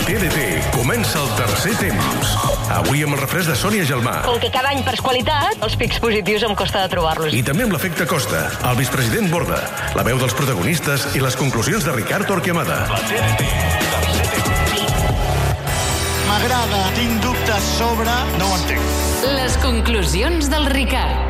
TDT. Comença el tercer temps. Avui amb el refresc de Sònia Gelmà. Com que cada any perds qualitat, els pics positius em costa de trobar-los. I també amb l'efecte Costa, el vicepresident Borda, la veu dels protagonistes i les conclusions de Ricard Torquemada. La TDT, tercer temps. M'agrada, tinc dubtes sobre... No ho entenc. Les conclusions del Ricard.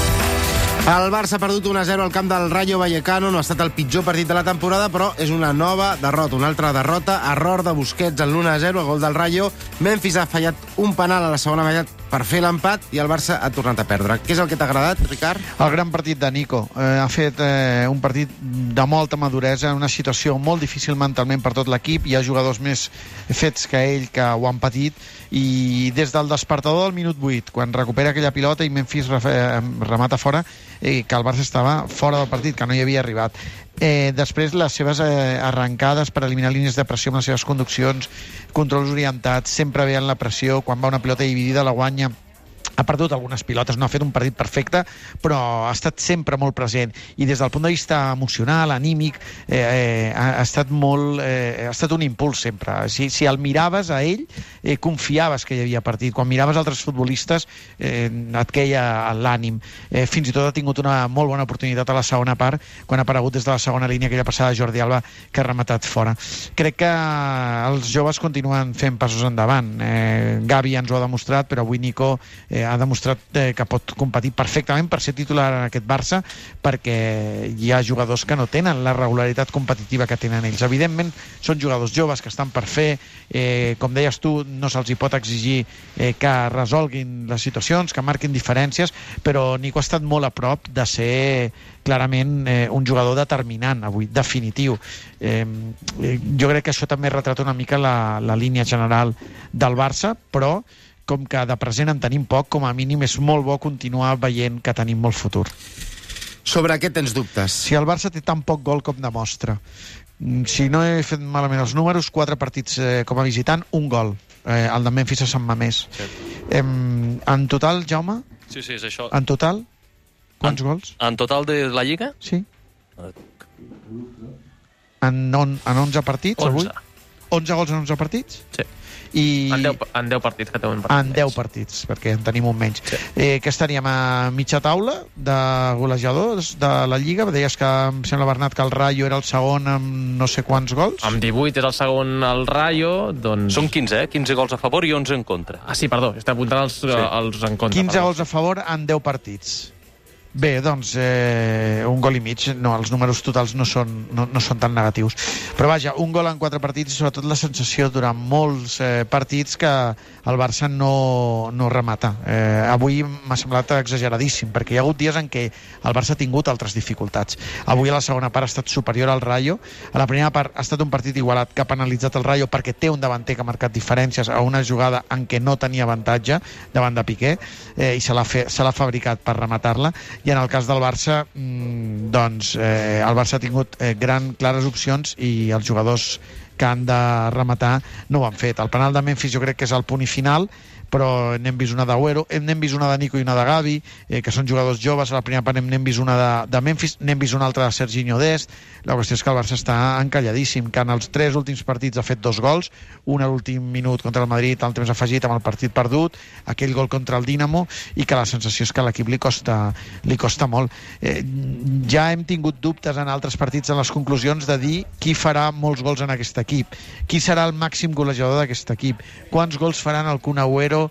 El Barça ha perdut 1-0 al camp del Rayo Vallecano. No ha estat el pitjor partit de la temporada, però és una nova derrota, una altra derrota. Error de Busquets en l'1-0, el gol del Rayo. Memphis ha fallat un penal a la segona meitat per fer l'empat i el Barça ha tornat a perdre. Què és el que t'ha agradat, Ricard? El gran partit de Nico. Ha fet un partit de molta maduresa, una situació molt difícil mentalment per tot l'equip. Hi ha jugadors més fets que ell que ho han patit, i des del despertador del minut 8, quan recupera aquella pilota i Memphis remata fora, que el Barça estava fora del partit, que no hi havia arribat. Després les seves arrencades per eliminar línies de pressió amb les seves conduccions, controls orientats, sempre veient la pressió, quan va una pilota dividida la guanya. Ha perdut algunes pilotes, no ha fet un partit perfecte, però ha estat sempre molt present, i des del punt de vista emocional, anímic, ha estat un impuls sempre. Si el miraves a ell, confiaves que hi havia partit. Quan miraves altres futbolistes, et queia l'ànim. Fins i tot ha tingut una molt bona oportunitat a la segona part, quan ha aparegut des de la segona línia aquella passada de Jordi Alba, que ha rematat fora. Crec que els joves continuen fent passos endavant. Gavi ens ho ha demostrat, però avui Nico ha demostrat que pot competir perfectament per ser titular en aquest Barça, perquè hi ha jugadors que no tenen la regularitat competitiva que tenen ells. Evidentment, són jugadors joves que estan per fer, com deies tu, no se'ls hi pot exigir que resolguin les situacions, que marquin diferències, però Nico ha estat molt a prop de ser clarament un jugador determinant avui, definitiu. Jo crec que això també retrata una mica la línia general del Barça, però com que de present en tenim poc, com a mínim és molt bo continuar veient que tenim molt futur. Sobre què tens dubtes? Si el Barça té tan poc gol com demostra, si no he fet malament els números, 4 partits com a visitant, un gol, el de Memphis a Sant Mamés. Sí. En total, Jaume? Sí, és això. En total, quants gols? En total de la Lliga? Sí. En 11 partits, 11. Avui? 11 gols en 11 partits? Sí. I en 10 partits, que té un partit en 10 partits, perquè en tenim un menys. Sí. Que estaríem a mitja taula de golejadors de la Lliga. Deies que em sembla, Bernat, que el Rayo era el segon amb no sé quants gols. Amb 18 és el segon el Rayo, doncs... Són 15, 15 gols a favor i 11 en contra. Ah, sí, perdó, està apuntant els en contra. 15 gols a favor en 10 partits. Bé, doncs, un gol i mig. No, els números totals no són tan negatius. Però vaja, un gol en 4 partits, i sobretot la sensació durant molts partits que el Barça no remata. Avui m'ha semblat exageradíssim, perquè hi ha hagut dies en què el Barça ha tingut altres dificultats. Avui a la segona part ha estat superior al Rayo. A la primera part ha estat un partit igualat, que ha penalitzat el Rayo perquè té un davanter que ha marcat diferències a una jugada en què no tenia avantatge davant de Piqué, i se l'ha fabricat per rematar-la. I en el cas del Barça, doncs, el Barça ha tingut clares opcions i els jugadors que han de rematar no ho han fet. El penal de Memphis jo crec que és el punt i final, però n'hem vist una d'Agüero, n'hem vist una de Nico i una de Gavi, que són jugadors joves. A la primera part n'hem vist una de Memphis, n'hem vist una altra de Serginho Dest. La qüestió és que el Barça està encalladíssim, que en els 3 últims partits ha fet 2 gols, un a l'últim minut contra el Madrid, al temps afegit amb el partit perdut, aquell gol contra el Dinamo, i que la sensació és que a l'equip li costa molt. Ja hem tingut dubtes en altres partits en les conclusions de dir qui farà molts gols en aquest equip, qui serà el màxim golejador d'aquest equip, quants gols faran el Kun Agüero,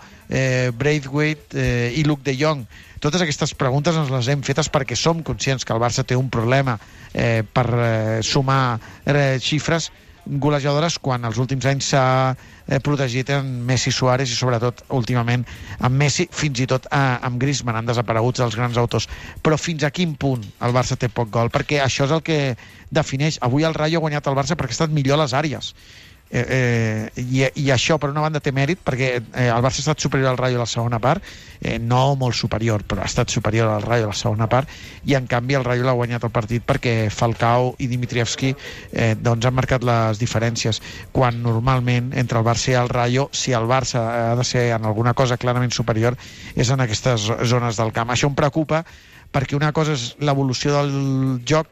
Braithwaite i Luke de Jong. Totes aquestes preguntes ens les hem fetes perquè som conscients que el Barça té un problema per sumar xifres golejadores, quan els últims anys s'ha protegit en Messi, Suárez i sobretot últimament amb Messi, fins i tot amb Griezmann han desaparegut els grans autors. Però fins a quin punt el Barça té poc gol? Perquè això és el que defineix. Avui el Rayo ha guanyat el Barça perquè ha estat millor a les àrees. I això per una banda té mèrit, perquè el Barça ha estat superior al Rayo a la segona part, no molt superior, però ha estat superior al Rayo a la segona part, i en canvi el Rayo l'ha guanyat el partit perquè Falcao i Dimitrievski doncs han marcat les diferències, quan normalment entre el Barça i el Rayo, si el Barça ha de ser en alguna cosa clarament superior, és en aquestes zones del camp. Això em preocupa, perquè una cosa és l'evolució del joc,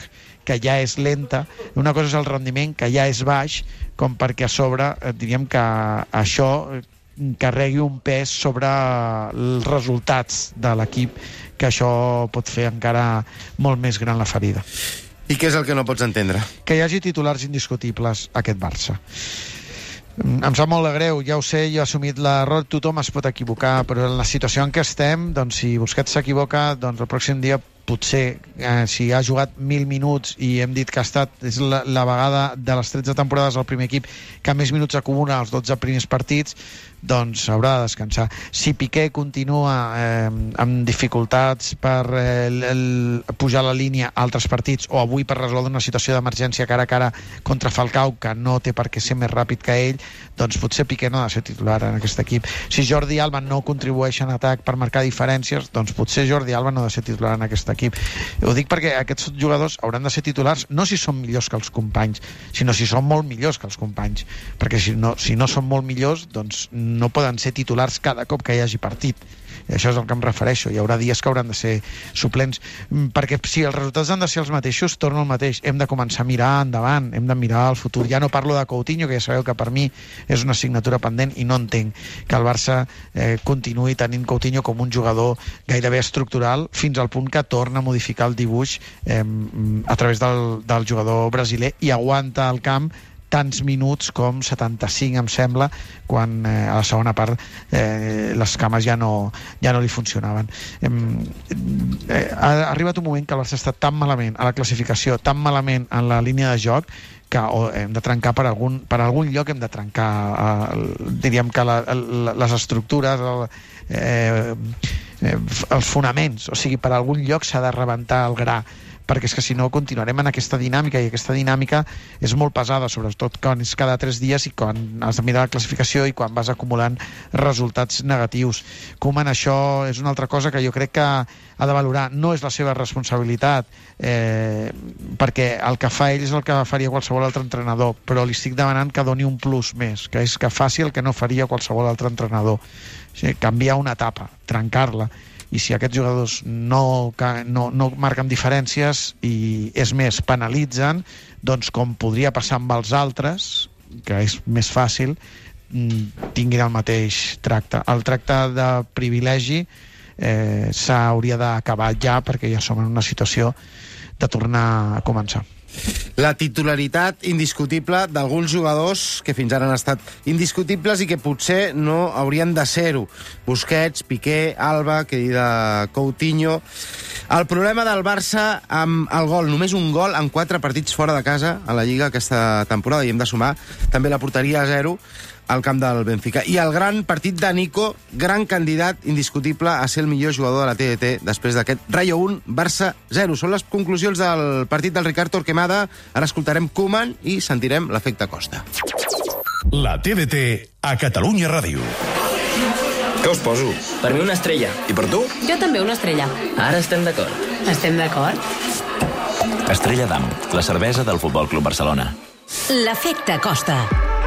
que ja és lenta, una cosa és el rendiment, que ja és baix, com perquè a sobre, diríem que això carregui un pes sobre els resultats de l'equip, que això pot fer encara molt més gran la ferida. I què és el que no pots entendre? Que hi hagi titulars indiscutibles a aquest Barça. Em sap molt de greu, ja ho sé, jo he assumit l'error, tothom es pot equivocar, però en la situació en què estem, doncs si Busquets s'equivoca, doncs el pròxim dia potser, si ha jugat 1.000 minuts i hem dit que és la vegada de les 13 temporades al primer equip que més minuts acumula als 12 primers partits, doncs haurà de descansar. Si Piqué continua amb dificultats per pujar la línia a altres partits, o avui per resoldre una situació d'emergència cara a cara contra Falcao, que no té per què ser més ràpid que ell, doncs potser Piqué no ha de ser titular en aquest equip. Si Jordi Alba no contribueix en atac per marcar diferències, doncs potser Jordi Alba no ha de ser titular en aquest equip. Ho dic perquè aquests jugadors hauran de ser titulars no si són millors que els companys, sinó si són molt millors que els companys, perquè si no són molt millors, doncs no poden ser titulars cada cop que hi hagi partit. Això és el que em refereixo. Hi haurà dies que hauran de ser suplents, perquè si els resultats han de ser els mateixos, torno al mateix. Hem de començar a mirar endavant, hem de mirar al futur. Ja no parlo de Coutinho, que ja sabeu que per mi és una assignatura pendent, i no entenc que el Barça continuï tenint Coutinho com un jugador gairebé estructural, fins al punt que torna a modificar el dibuix a través del jugador brasiler, i aguanta el camp tants minuts com 75, em sembla, quan a la segona part les cames ja no li funcionaven. Ha arribat un moment que el Barça està tan malament a la classificació, tan malament en la línia de joc, que hem de trencar per algun lloc, hem de trencar, diríem que les estructures, els fonaments, o sigui, per algun lloc s'ha de rebentar el gra, perquè és que si no continuarem en aquesta dinàmica, i aquesta dinàmica és molt pesada, sobretot quan és cada 3 dies i quan has de mirar la classificació i quan vas acumulant resultats negatius. Koeman, això és una altra cosa que jo crec que ha de valorar. No és la seva responsabilitat, perquè el que fa ell és el que faria qualsevol altre entrenador, però li estic demanant que doni un plus més, que és que faci el que no faria qualsevol altre entrenador. O sigui, canviar una etapa, trencar-la. I si aquests jugadors no marquen diferències i, és més, penalitzen, doncs com podria passar amb els altres, que és més fàcil, tinguin el mateix tracte. El tracte de privilegi s'hauria d'acabar ja, perquè ja som en una situació de tornar a començar. La titularitat indiscutible d'alguns jugadors que fins ara han estat indiscutibles i que potser no haurien de ser-ho. Busquets, Piqué, Alba, que dir de Coutinho. El problema del Barça amb el gol, només un gol en 4 partits fora de casa a la Lliga aquesta temporada, i hem de sumar també la porteria a 0 al camp del Benfica. I el gran partit de Nico, gran candidat indiscutible a ser el millor jugador de la TDT després d'aquest Rayo 1, Barça 0. Són les conclusions del partit del Ricard Torquemada. Ara escoltarem Koeman i sentirem l'efecte Costa. La TDT a Catalunya Ràdio. Què us poso? Per mi una estrella. I per tu? Jo també una estrella. Ara estem d'acord. Estem d'acord? Estrella d'Am, la cervesa del Futbol Club Barcelona. L'efecte Costa.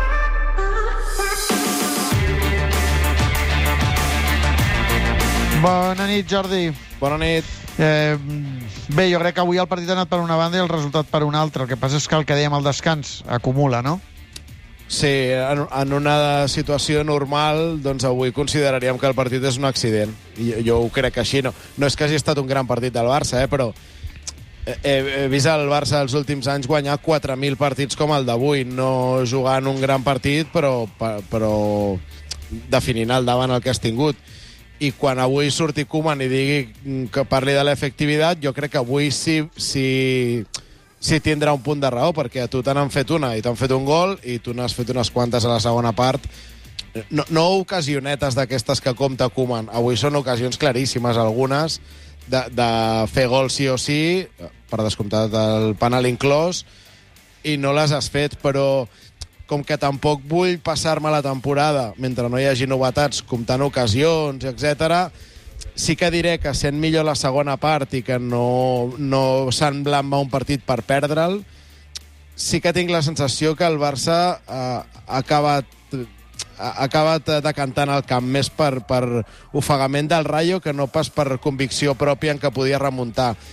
Bona nit, Jordi. Bona nit. Bé, jo crec que avui el partit ha anat per una banda i el resultat per una altra. El que passa és que el que dèiem al descans acumula, no? Sí, en una situació normal, doncs avui consideraríem que el partit és un accident. Jo ho crec així. No és que hagi estat un gran partit del Barça, però he vist el Barça els últims anys guanyar 4.000 partits com el d'avui, no jugant un gran partit, però definint al davant el que has tingut. I quan avui surti Koeman i digui que parli de l'efectivitat, jo crec que avui sí tindrà un punt de raó, perquè a tu te n'han fet una i t'han fet un gol i tu n'has fet unes quantes a la segona part. No ocasionetes d'aquestes que compta Koeman. Avui són ocasions claríssimes, algunes, de fer gol sí o sí, per descomptat del penal inclòs, i no les has fet, però com que tampoc vull passar-me la temporada, mentre no hi hagi novetats, comptant ocasions, etc., sí que diré que sent millor la segona part i que no sembla un partit per perdre'l, sí que tinc la sensació que el Barça ha acabat decantant el camp més per ofegament del Rayo que no pas per convicció pròpia en què podia remuntar.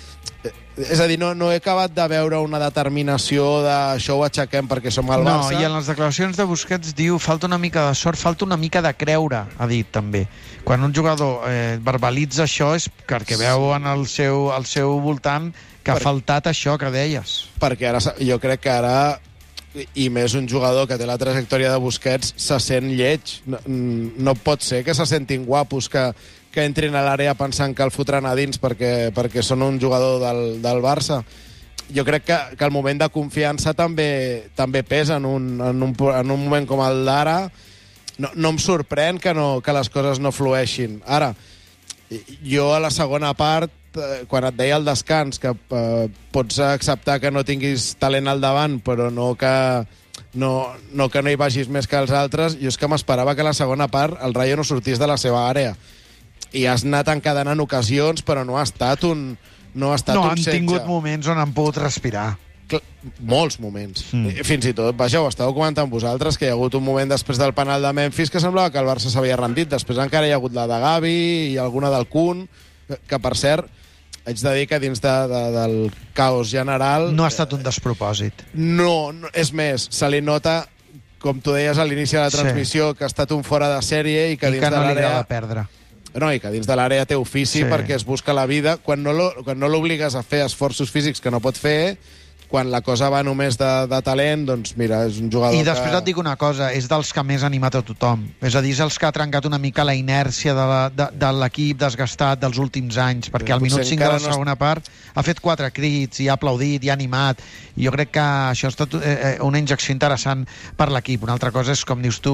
És a dir, no he acabat de veure una determinació de això ho aixequem perquè som el Barça. No, i en les declaracions de Busquets diu falta una mica de sort, falta una mica de creure, ha dit també. Quan un jugador verbalitza això és perquè veu en el seu voltant que ha faltat això que deies. Perquè ara, jo crec que ara, i més un jugador que té la trajectòria de Busquets, se sent lleig. No pot ser que se sentin guapos que entrin a l'àrea pensant que el fotran a dins perquè són un jugador del Barça. Jo crec que el moment de confiança també pesa en un moment com el d'ara. No em sorprèn que les coses no flueixin. Ara, jo a la segona part, quan et deia al descans que pots acceptar que no tinguis talent al davant, però no que no hi vagis més que els altres, jo és que m'esperava que a la segona part el Rayo no sortís de la seva àrea. I has anat encadenant ocasions, però no ha estat un setge. No, han tingut moments on han pogut respirar. Molts moments. Fins i tot, vaja, ho estàveu comentant vosaltres, que hi ha hagut un moment després del penal de Memphis que semblava que el Barça s'havia rendit. Després encara hi ha hagut la de Gavi i alguna del Kun, que per cert, haig de dir que dins del caos general... No ha estat un despropòsit. No, és més, se li nota, com tu deies a l'inici de la transmissió, que ha estat un fora de sèrie i que dins de l'àrea... I que no li agrada perdre. No, i que dins de l'àrea té ofici perquè es busca la vida. Quan no l'obligues a fer esforços físics que no pot fer, quan la cosa va només de talent, doncs mira, és un jugador I després et dic una cosa, és dels que més ha animat a tothom. És a dir, és els que ha trencat una mica la inèrcia de l'equip desgastat dels últims anys, perquè al minut 5 de la segona part ha fet 4 crits i ha aplaudit i ha animat. I jo crec que això ha estat una injecció interessant per l'equip. Una altra cosa és, com dius tu,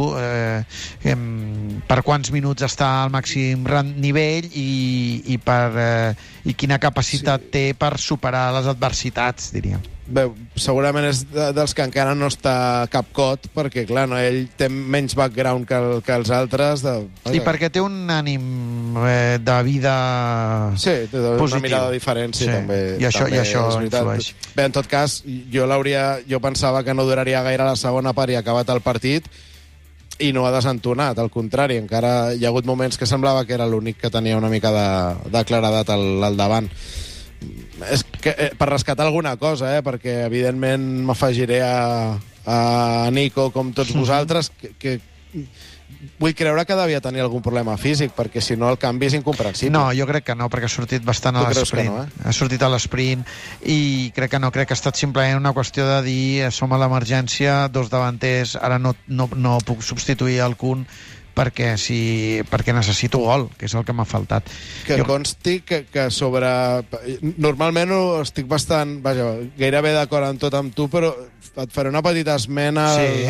per quants minuts està al màxim nivell i quina capacitat té per superar les adversitats, diríem. Bé, segurament és dels que encara no està capcot, perquè, clar, ell té menys background que els altres. I perquè té un ànim de vida positiu. Sí, té una mirada diferent, sí, també. I això influeix. Bé, en tot cas, jo pensava que no duraria gaire la segona part i ha acabat el partit, i no ha desentonat, al contrari, encara hi ha hagut moments que semblava que era l'únic que tenia una mica de claredat al davant. És que, per rescatar alguna cosa, perquè evidentment m'afegiré a Nico com tots vosaltres, que vull creure que devia tenir algun problema físic, perquè si no el canvi és incomprensible. No, jo crec que no, perquè ha sortit bastant a l'esprint. No, Ha sortit a l'esprint i crec que ha estat simplement una qüestió de dir som a l'emergència, 2 davanters, ara no puc substituir el Kun perquè necessito gol, que és el que m'ha faltat. Que consti que sobre... Normalment estic bastant... Vaja, gairebé d'acord amb tot amb tu, però et faré una petita esmena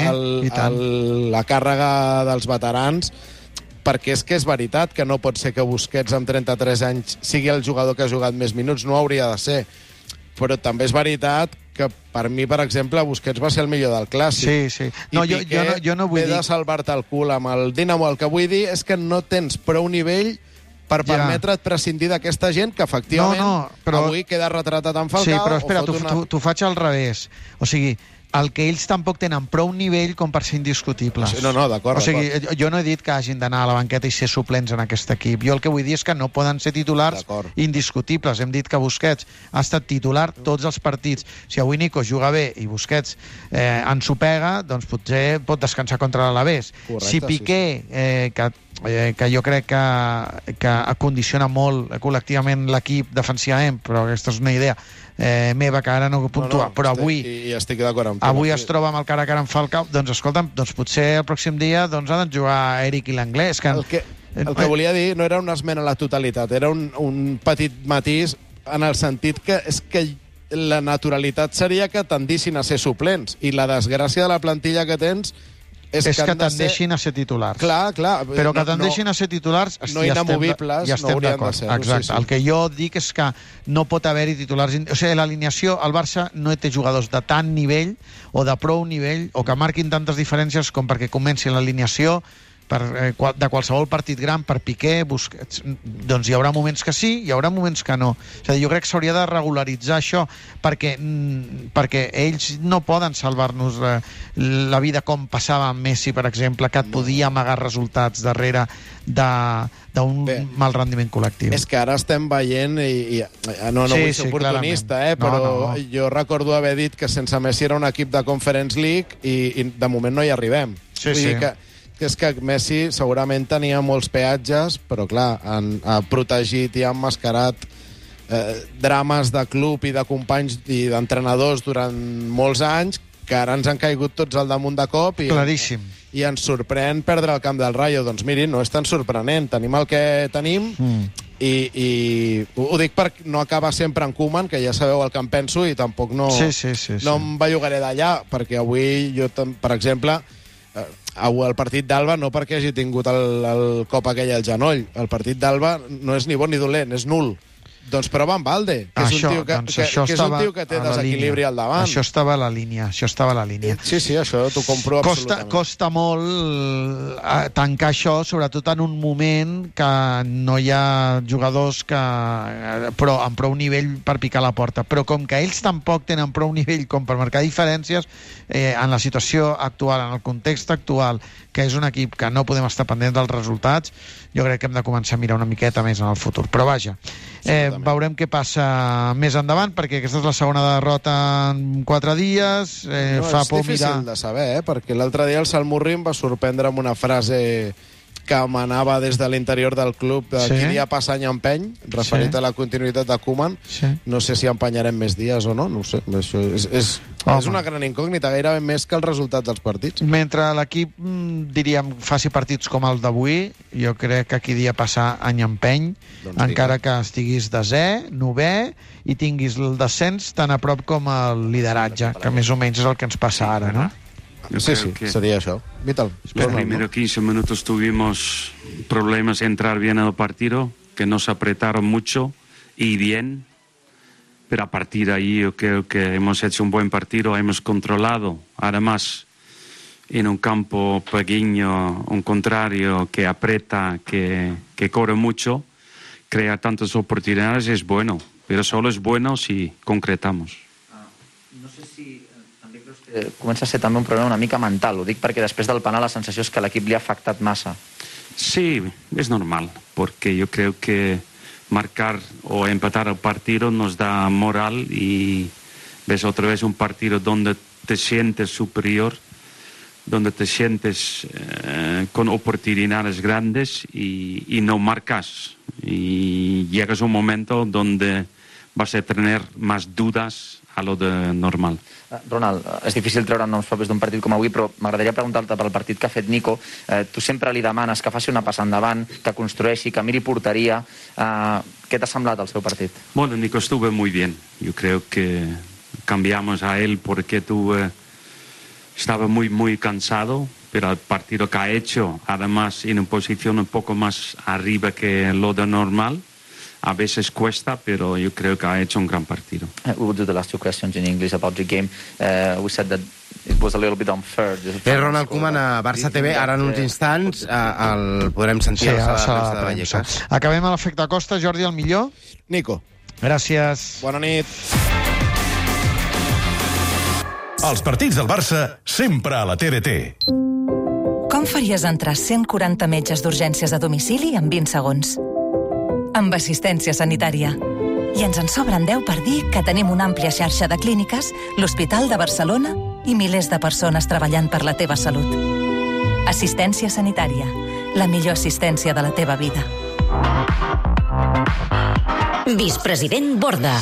a la càrrega dels veterans, perquè és que és veritat que no pot ser que Busquets amb 33 anys sigui el jugador que ha jugat més minuts, no hauria de ser. Però també és veritat que per mi, per exemple, Busquets va ser el millor del Clàssic. Sí. No, jo no vull dir... de salvar-te el cul amb el Dinamo. El que vull dir és que no tens prou nivell per permetre't prescindir d'aquesta gent que, efectivament, avui queda retratat en Falcao. Sí, però espera, t'ho faig al revés. O sigui, el que ells tampoc tenen prou nivell com per ser indiscutibles. No, d'acord. O sigui, jo no he dit que hagin d'anar a la banqueta i ser suplents en aquest equip. Jo el que vull dir és que no poden ser titulars indiscutibles. Hem dit que Busquets ha estat titular tots els partits. Si avui Nico juga bé i Busquets ensopega, doncs potser pot descansar contra l'Alavés. Si Piqué, que jo crec que condiciona molt col·lectivament l'equip defensivament, però aquesta és una idea meva que ara no puntua, però avui estic d'acord amb tu. Avui es troba amb el cara a cara amb Falcao, doncs escolta'm, potser el pròxim dia ha de jugar Eric i l'Anglès. El que volia dir no era una esmena a la totalitat, era un petit matís en el sentit que és que la naturalitat seria que tendissin a ser suplents, i la desgràcia de la plantilla que tens és que tendeixin a ser titulars. Clar. Però que tendeixin a ser titulars... No inamovibles, no haurien de ser. Exacte. El que jo dic és que no pot haver-hi titulars... O sigui, l'alineació, el Barça no té jugadors de tant nivell o de prou nivell o que marquin tantes diferències com perquè comenci l'alineació de qualsevol partit gran, per Piqué, Busquets, doncs hi haurà moments que sí, hi haurà moments que no. És a dir, jo crec que s'hauria de regularitzar això, perquè ells no poden salvar-nos la vida com passava amb Messi, per exemple, que et podia amagar resultats darrere d'un mal rendiment col·lectiu. És que ara estem veient, i no vull ser oportunista, però jo recordo haver dit que sense Messi era un equip de Conference League i de moment no hi arribem. Vull dir que és que Messi segurament tenia molts peatges, però clar, ha protegit i ha emmascarat drames de club i de companys i d'entrenadors durant molts anys que ara ens han caigut tots al damunt de cop i ens sorprèn perdre el camp del Rayo. Doncs miri, no és tan sorprenent, tenim el que tenim i ho dic perquè no acaba sempre en Koeman, que ja sabeu el que em penso i tampoc no em bellugaré d'allà, perquè avui jo, per exemple, el partit d'Alba no perquè hagi tingut el cop aquell al genoll, el partit d'Alba no és ni bon ni dolent, és nul. Doncs prova amb Valde, que és un tio que té desequilibri al davant. Això estava a la línia, Sí, això t'ho compro absolutament. Costa molt tancar això, sobretot en un moment que no hi ha jugadors però amb prou nivell per picar la porta. Però com que ells tampoc tenen prou nivell com per marcar diferències, en la situació actual, en el context actual, que és un equip que no podem estar pendents dels resultats, jo crec que hem de començar a mirar una miqueta més en el futur. Però vaja, veurem què passa més endavant, perquè aquesta és la segona derrota en 4 dies. Fa por mirar... És difícil de saber, perquè l'altre dia el Salmurri em va sorprendre amb una frase que emanava des de l'interior del club de qui dia passa any empeny, referit a la continuïtat de Koeman. No sé si empenyarem més dies o no ho sé. Això és una gran incògnita, gairebé més que el resultat dels partits. Mentre l'equip, diríem, faci partits com el d'avui, jo crec que aquí dia passa any empeny, encara que estiguis desè, novè, i tinguis el descens tan a prop com el lideratge, que més o menys és el que ens passa ara, no? Sí, sería eso. Vital. Los primeros 15 minutos tuvimos problemas de entrar bien en el partido, que nos apretaron mucho y bien, pero a partir de ahí yo creo que hemos hecho un buen partido, hemos controlado, además en un campo pequeño, un contrario que aprieta, que corre mucho, crea tantas oportunidades, es bueno, pero solo es bueno si concretamos. No sé si també creus que comença a ser també un problema una mica mental. Ho dic perquè després del penal la sensació és que l'equip li ha afectat massa. Sí, es normal, porque yo creo que marcar o empatar el partido nos da moral y ves otra vez un partido donde te sientes superior, donde te sientes con oportunidades grandes y no marcas. Y llegas a un momento donde vas a tener más dudas a lo de normal. Ronald, és difícil treure noms propis d'un partit com avui, però m'agradaria preguntar-te pel partit que ha fet Nico. Tu sempre li demanes que faci una passa endavant, que construeixi, que miri porteria. Què t'ha semblat el seu partit? Bueno, Nico estuvo muy bien. Yo creo que cambiamos a él porque estaba muy cansado, pero el partido que ha hecho, además en una posición un poco más arriba que lo de normal, a veces cuesta, pero yo creo que ha hecho un gran partido. We will do the last two questions in English about the game. We said that it was a little bit unfair. És Ronald Koeman a Barça TV. Ara en uns instants el podrem sentir a la sala de Vallecas. Acabem a l'efecte Costa. Jordi, el millor? Nico. Gràcies. Bona nit. Els partits del Barça sempre a la TDT. Com faries entrar 140 metges d'urgències a domicili en 20 segons? Amb assistència sanitària. I ens en sobren 10 per dir que tenim una àmplia xarxa de clíniques, l'Hospital de Barcelona i milers de persones treballant per la teva salut. Assistència sanitària. La millor assistència de la teva vida. Vicepresident Borda.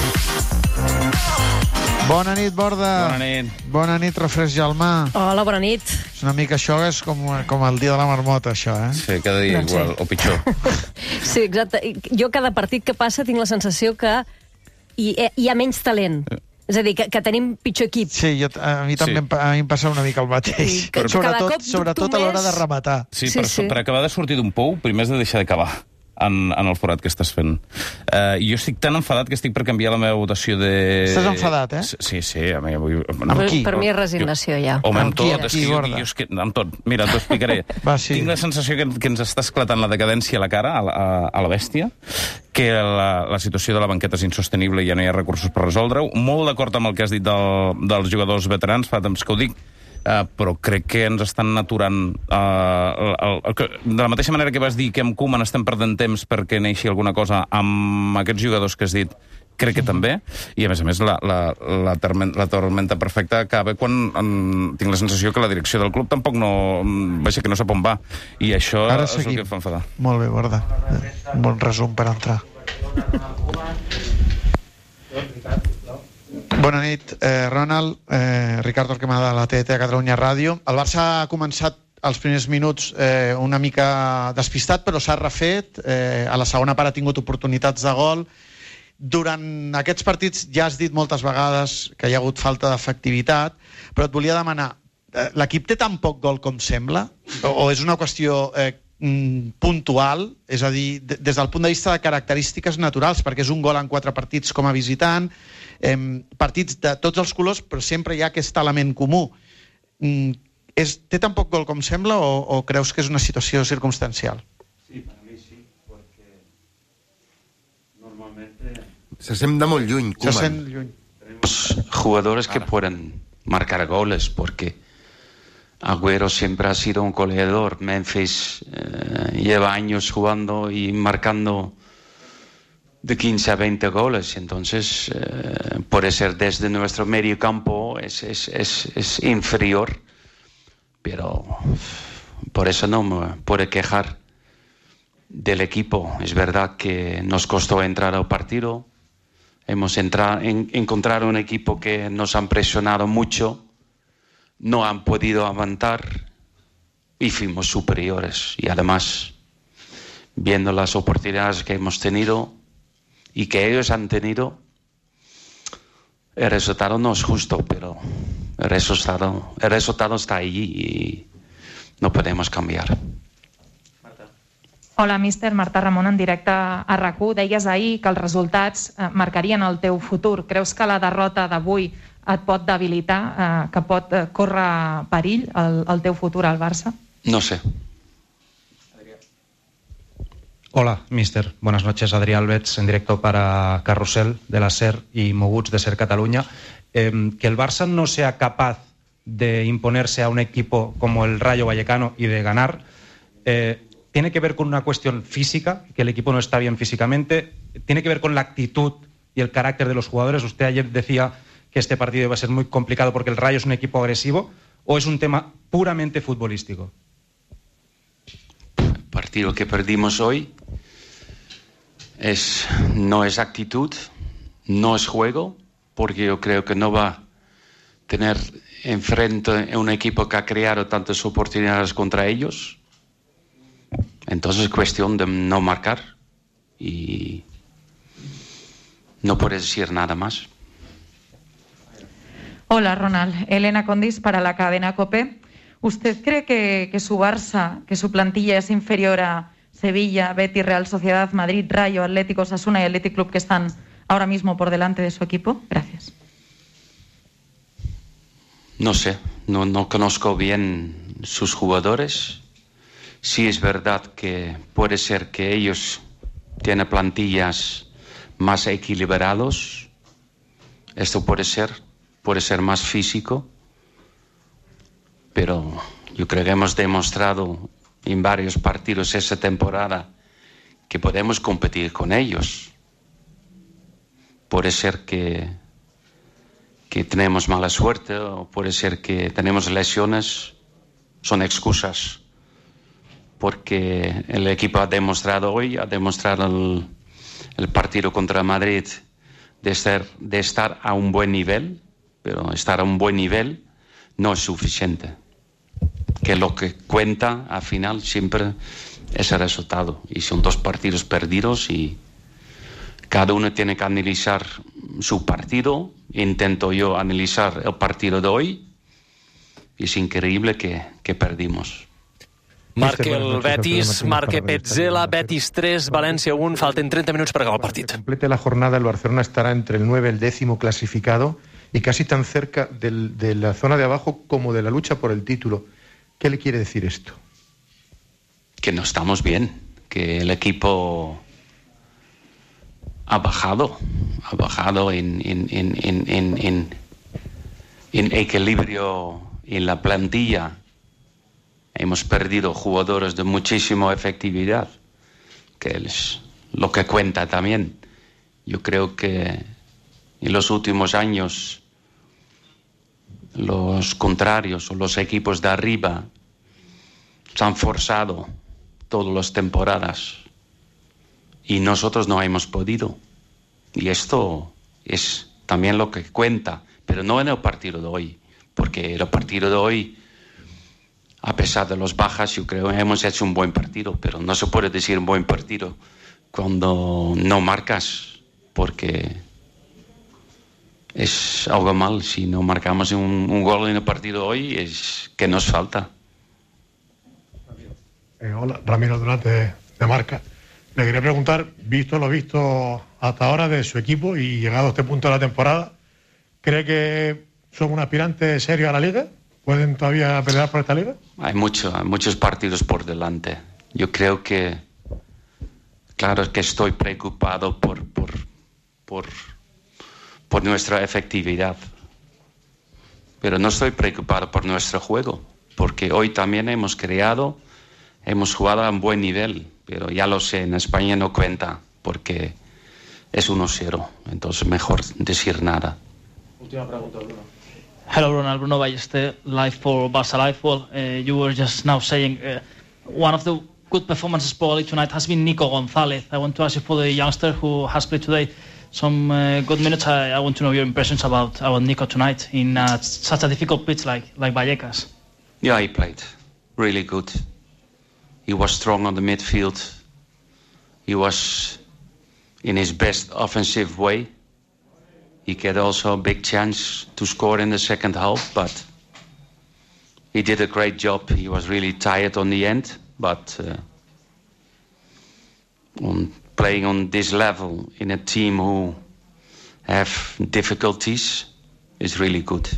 Bona nit, Borda. Bona nit. Bona nit, Refresc Gelmà. Hola, bona nit. És una mica això, és com el dia de la marmota, això, eh? Sí, cada dia Doncs igual, sí. o pitjor. Sí, exacte. Jo cada partit que passa tinc la sensació que hi ha menys talent. És a dir, que tenim pitjor equip. Sí, a mi també em passa una mica el mateix. Sí, Sobretot a l'hora de rematar. Sí, per acabar de sortir d'un pou, primer has de deixar de cavar. en el forat que estàs fent. Jo estic tan enfadat que estic per canviar la meva votació de... Estàs enfadat, Sí, a mi avui... Amb qui? Per mi és resignació, ja. Home, amb tot. Amb tot. Mira, t'ho explicaré. Tinc la sensació que ens està esclatant la decadència a la cara, a la bèstia, que la situació de la banqueta és insostenible i ja no hi ha recursos per resoldre-ho. Molt d'acord amb el que has dit dels jugadors veterans, fa temps que ho dic, però crec que ens estan aturant de la mateixa manera que vas dir que amb Koeman estem perdent temps perquè neixi alguna cosa, amb aquests jugadors que has dit crec que també, i a més la tormenta perfecta acaba quan tinc la sensació que la direcció del club tampoc vaja, que no sap on va, i això és el que em fa enfadar. Molt bé, Borda, un bon resum per entrar. Bona nit, Ronald, Ricardo Torquemada de la TDT a Catalunya Ràdio. El Barça ha començat els primers minuts una mica despistat, però s'ha refet. A la segona part ha tingut oportunitats de gol. Durant aquests partits ja has dit moltes vegades que hi ha hagut falta d'efectivitat, però et volia demanar, l'equip té tan poc gol com sembla? O és una qüestió puntual, és a dir, des del punt de vista de característiques naturals, perquè és un gol en 4 partits com a visitant, partits de tots els colors, però sempre hi ha aquest element comú. Té tan poc gol com sembla o creus que és una situació circumstancial? Sí, per mi sí, perquè normalmente... Se sent de molt lluny, Koeman. Se sent lluny. Tenemos jugadores que pueden marcar goles, porque Agüero siempre ha sido un goleador. Memphis lleva años jugando y marcando de 15 a 20 goles, entonces puede ser desde nuestro medio campo es inferior, pero por eso no me puedo quejar del equipo. Es verdad que nos costó entrar al partido, hemos encontrado un equipo que nos han presionado mucho, no han podido aguantar y fuimos superiores, y además viendo las oportunidades que hemos tenido y que ellos han tenido, el resultado no es justo, pero el resultado está ahí y no podemos cambiar. Hola, míster. Marta Ramon, en directe a RAC1. Deies ahir que els resultats marcarien el teu futur. Creus que la derrota d'avui et pot debilitar, que pot córrer perill el teu futur al Barça? No sé. Hola, mister. Buenas noches. Adrià Alberts, en directo para Carrusel, de la SER y Moguts de SER Cataluña. Que el Barça no sea capaz de imponerse a un equipo como el Rayo Vallecano y de ganar, ¿tiene que ver con una cuestión física, que el equipo no está bien físicamente? ¿Tiene que ver con la actitud y el carácter de los jugadores? Usted ayer decía que este partido iba a ser muy complicado porque el Rayo es un equipo agresivo, ¿o es un tema puramente futbolístico? El partido que perdimos hoy no es actitud, no es juego, porque yo creo que no va a tener enfrente un equipo que ha creado tantas oportunidades contra ellos. Entonces es cuestión de no marcar y no puedes decir nada más. Hola, Ronald. Elena Condis para la cadena COPE. ¿Usted cree que su Barça, que su plantilla es inferior a Sevilla, Betis, Real Sociedad, Madrid, Rayo, Atlético, Osasuna y Athletic Club, que están ahora mismo por delante de su equipo? Gracias. No sé, no conozco bien sus jugadores. Sí es verdad que puede ser que ellos tienen plantillas más equilibrados. Esto puede ser más físico, pero yo creo que hemos demostrado en varios partidos esta temporada que podemos competir con ellos. Puede ser que tenemos mala suerte, o puede ser que tenemos lesiones, son excusas, porque el equipo ha demostrado el partido contra Madrid de estar a un buen nivel, pero estar a un buen nivel no es suficiente. Que lo que cuenta al final siempre es el resultado, y son 2 partidos perdidos y cada uno tiene que analizar su partido. Intento yo analizar el partido de hoy y es increíble que perdimos. Marque el Betis, marque Petzela, Betis 3, València 1, falten 30 minuts per acabar el partit. Complete la jornada, el Barcelona estará entre el 9 y el 10º clasificado y casi tan cerca de la zona de abajo como de la lucha por el título. ¿Qué le quiere decir esto? Que no estamos bien, que el equipo ha bajado en equilibrio en la plantilla. Hemos perdido jugadores de muchísima efectividad, que es lo que cuenta también. Yo creo que en los últimos años los contrarios o los equipos de arriba se han forzado todas las temporadas y nosotros no hemos podido. Y esto es también lo que cuenta, pero no en el partido de hoy, porque el partido de hoy, a pesar de las bajas, yo creo que hemos hecho un buen partido, pero no se puede decir un buen partido cuando no marcas, porque es algo mal. Si no marcamos un gol en el partido de hoy, es que nos falta. Hola, Ramiro Durán de Marca. Le quería preguntar, visto lo visto hasta ahora de su equipo y llegado a este punto de la temporada, ¿cree que son un aspirante serio a la Liga? ¿Pueden todavía pelear por esta Liga? Hay muchos partidos por delante. Yo creo que, claro, que estoy preocupado por nuestra efectividad, pero no estoy preocupado por nuestro juego, porque hoy también hemos jugado a un buen nivel, pero ya lo sé, en España no cuenta, porque es 1-0, entonces mejor decir nada. Última pregunta, Bruno. Hello, Ronald. Bruno Ballester, live for Barca Live. Well, you were just now saying one of the good performances probably tonight has been Nico González. I want to ask you, for the youngster who has played today some good minutes, I want to know your impressions about Nico tonight in such a difficult pitch like Vallecas. Yeah, he played really good. He was strong on the midfield. He was in his best offensive way. He had also a big chance to score in the second half, but he did a great job. He was really tired on the end, but playing on this level in a team who have difficulties is really good.